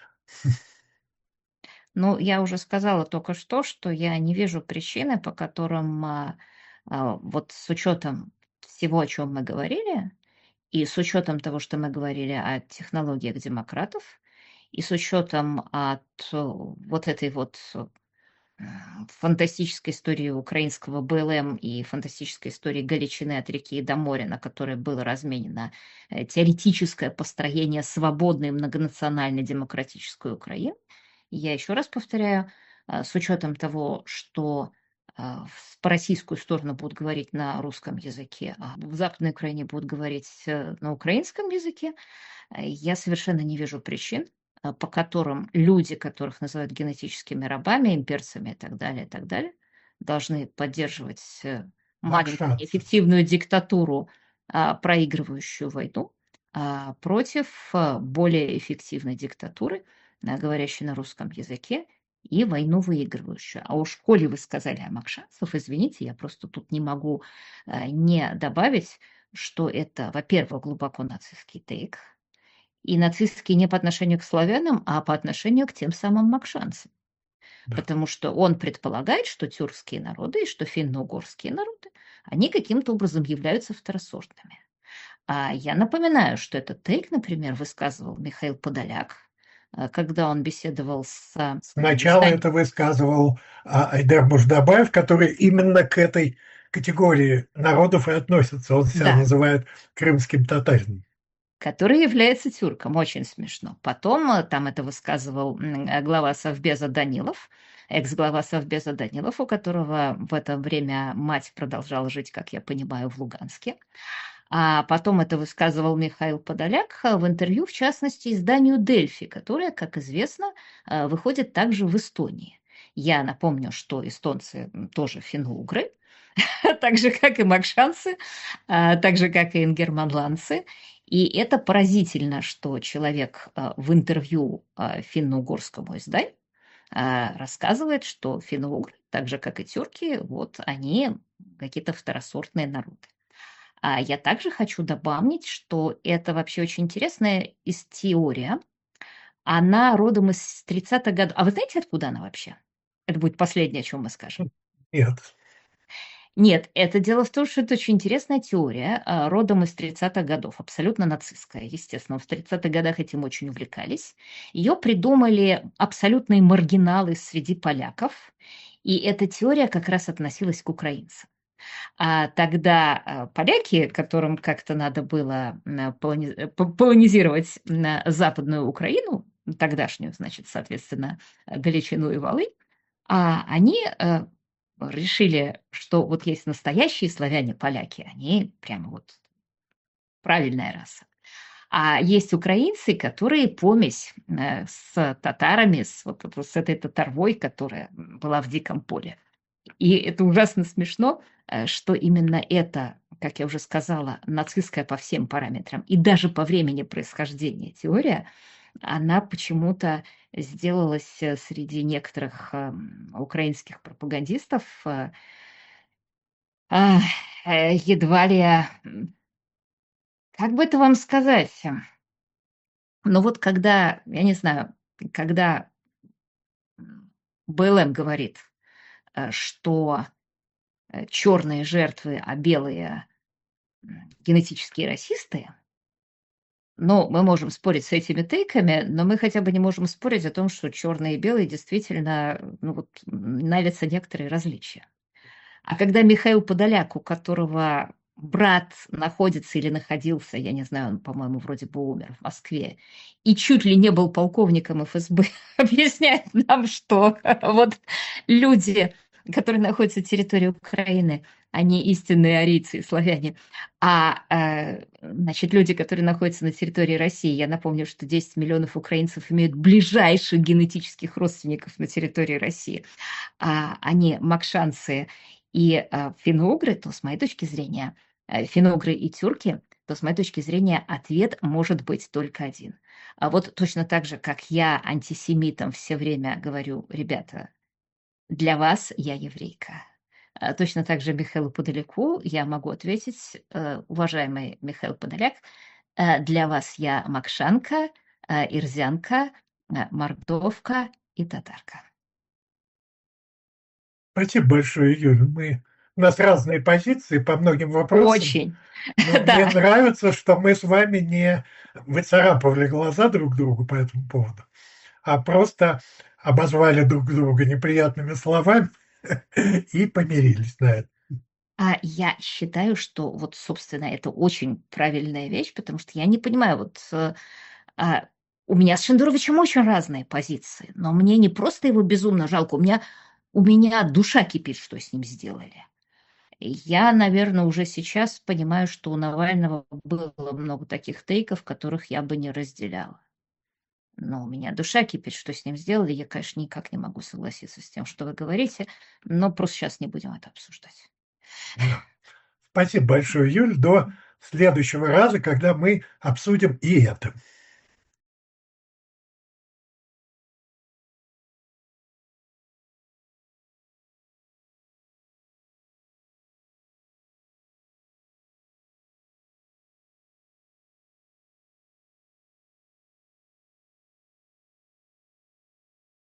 [SPEAKER 1] Ну, я уже сказала только что я не вижу причины, по которым вот с учетом всего, о чем мы говорили, и с учетом того, что мы говорили о технологиях демократов, и с учетом вот этой вот фантастической истории украинского БЛМ и фантастической истории Галичины от реки до моря, на которой было разменено теоретическое построение свободной многонациональной демократической Украины. Я еще раз повторяю, с учетом того, что по российскую сторону будут говорить на русском языке, а в Западной Украине будут говорить на украинском языке, я совершенно не вижу причин, по которым люди, которых называют генетическими рабами, имперцами и так далее, должны поддерживать маленькую
[SPEAKER 2] Макшаться.
[SPEAKER 1] эффективную диктатуру, проигрывающую войну, против более эффективной диктатуры, говорящей на русском языке, и войну выигрывающую. А уж коли вы сказали о Макшанцев, извините, я просто тут не могу не добавить, что это, во-первых, глубоко нацистский тейк, и нацистский не по отношению к славянам, а по отношению к тем самым макшанцам.
[SPEAKER 2] Да.
[SPEAKER 1] Потому что он предполагает, что тюркские народы и что финно-угорские народы, они каким-то образом являются второсортными. А я напоминаю, что этот тейк, например, высказывал Михаил Подоляк, когда он беседовал с
[SPEAKER 2] Сначала это высказывал Айдар Муждабаев, который именно к этой категории народов и относится. Он себя
[SPEAKER 1] Да,
[SPEAKER 2] называет крымским татарином.
[SPEAKER 1] который является тюрком. Очень смешно. Потом там это высказывал глава Совбеза Данилов, экс-глава Совбеза Данилов, у которого в это время мать продолжала жить, как я понимаю, в Луганске. А потом это высказывал Михаил Подоляк в интервью, в частности, изданию «Дельфи», которое, как известно, выходит также в Эстонии. Я напомню, что эстонцы тоже финно-угры, так же, как и макшанцы, так же, как и ингерманландцы. И это поразительно, что человек в интервью финно-угорскому изданию рассказывает, что финно-угры, так же, как и тюрки, вот они какие-то второсортные народы. А я также хочу добавить, что это вообще очень интересная теория. Она родом из 30-х годов. А вы знаете, откуда она вообще? Это будет последнее, о чем мы скажем.
[SPEAKER 2] Нет.
[SPEAKER 1] Нет, это дело в том, что это очень интересная теория, родом из 30-х годов, абсолютно нацистская. Естественно, в 30-х годах этим очень увлекались. Ее придумали абсолютные маргиналы среди поляков, и эта теория как раз относилась к украинцам. А тогда поляки, которым как-то надо было полонизировать Западную Украину, тогдашнюю, значит, соответственно, Галичину и Волынь, они решили, что вот есть настоящие славяне-поляки, они прямо вот правильная раса. А есть украинцы, которые помесь с татарами, с этой татарвой, которая была в диком поле. И это ужасно смешно, что именно это, как я уже сказала, нацистская по всем параметрам и даже по времени происхождения теория, она почему-то сделалась среди некоторых украинских пропагандистов едва ли, как бы это вам сказать, но вот когда, я не знаю, когда БЛМ говорит, что черные жертвы, а белые генетические расисты, ну, мы можем спорить с этими тейками, но мы хотя бы не можем спорить о том, что черные и белые действительно, ну вот, находятся некоторые различия. А когда Михаил Подоляк, у которого брат находится или находился, я не знаю, он, по-моему, вроде бы умер в Москве, и чуть ли не был полковником ФСБ, объясняет нам, что вот люди, которые находятся на территории Украины, они истинные арийцы и славяне, значит, люди, которые находятся на территории России, я напомню, что 10 миллионов украинцев имеют ближайших генетических родственников на территории России, они макшанцы и финно-угры, то с моей точки зрения, финно-угры и тюрки, то с моей точки зрения ответ может быть только один. А вот точно так же, как я антисемитам все время говорю, ребята, для вас я еврейка. Точно так же Михаилу Подоляку я могу ответить, уважаемый Михаил Подоляк, для вас я макшанка, ирзянка, мордовка и татарка.
[SPEAKER 2] Спасибо большое, Юля. У нас разные позиции по многим вопросам,
[SPEAKER 1] Очень,
[SPEAKER 2] но мне
[SPEAKER 1] да.
[SPEAKER 2] нравится, что мы с вами не выцарапывали глаза друг другу по этому поводу, а просто обозвали друг друга неприятными словами и помирились на этом.
[SPEAKER 1] Я считаю, что вот, собственно, это очень правильная вещь, потому что я не понимаю, вот а, у меня с Шендеровичем очень разные позиции, но мне не просто его безумно жалко, у меня душа кипит, что с ним сделали. И я, наверное, уже сейчас понимаю, что у Навального было много таких тейков, которых я бы не разделяла. Но у меня душа кипит, что с ним сделали. Я, конечно, никак не могу согласиться с тем, что вы говорите, но просто сейчас не будем это обсуждать.
[SPEAKER 2] Да. Спасибо большое, Юль. До следующего раза, когда мы обсудим и это.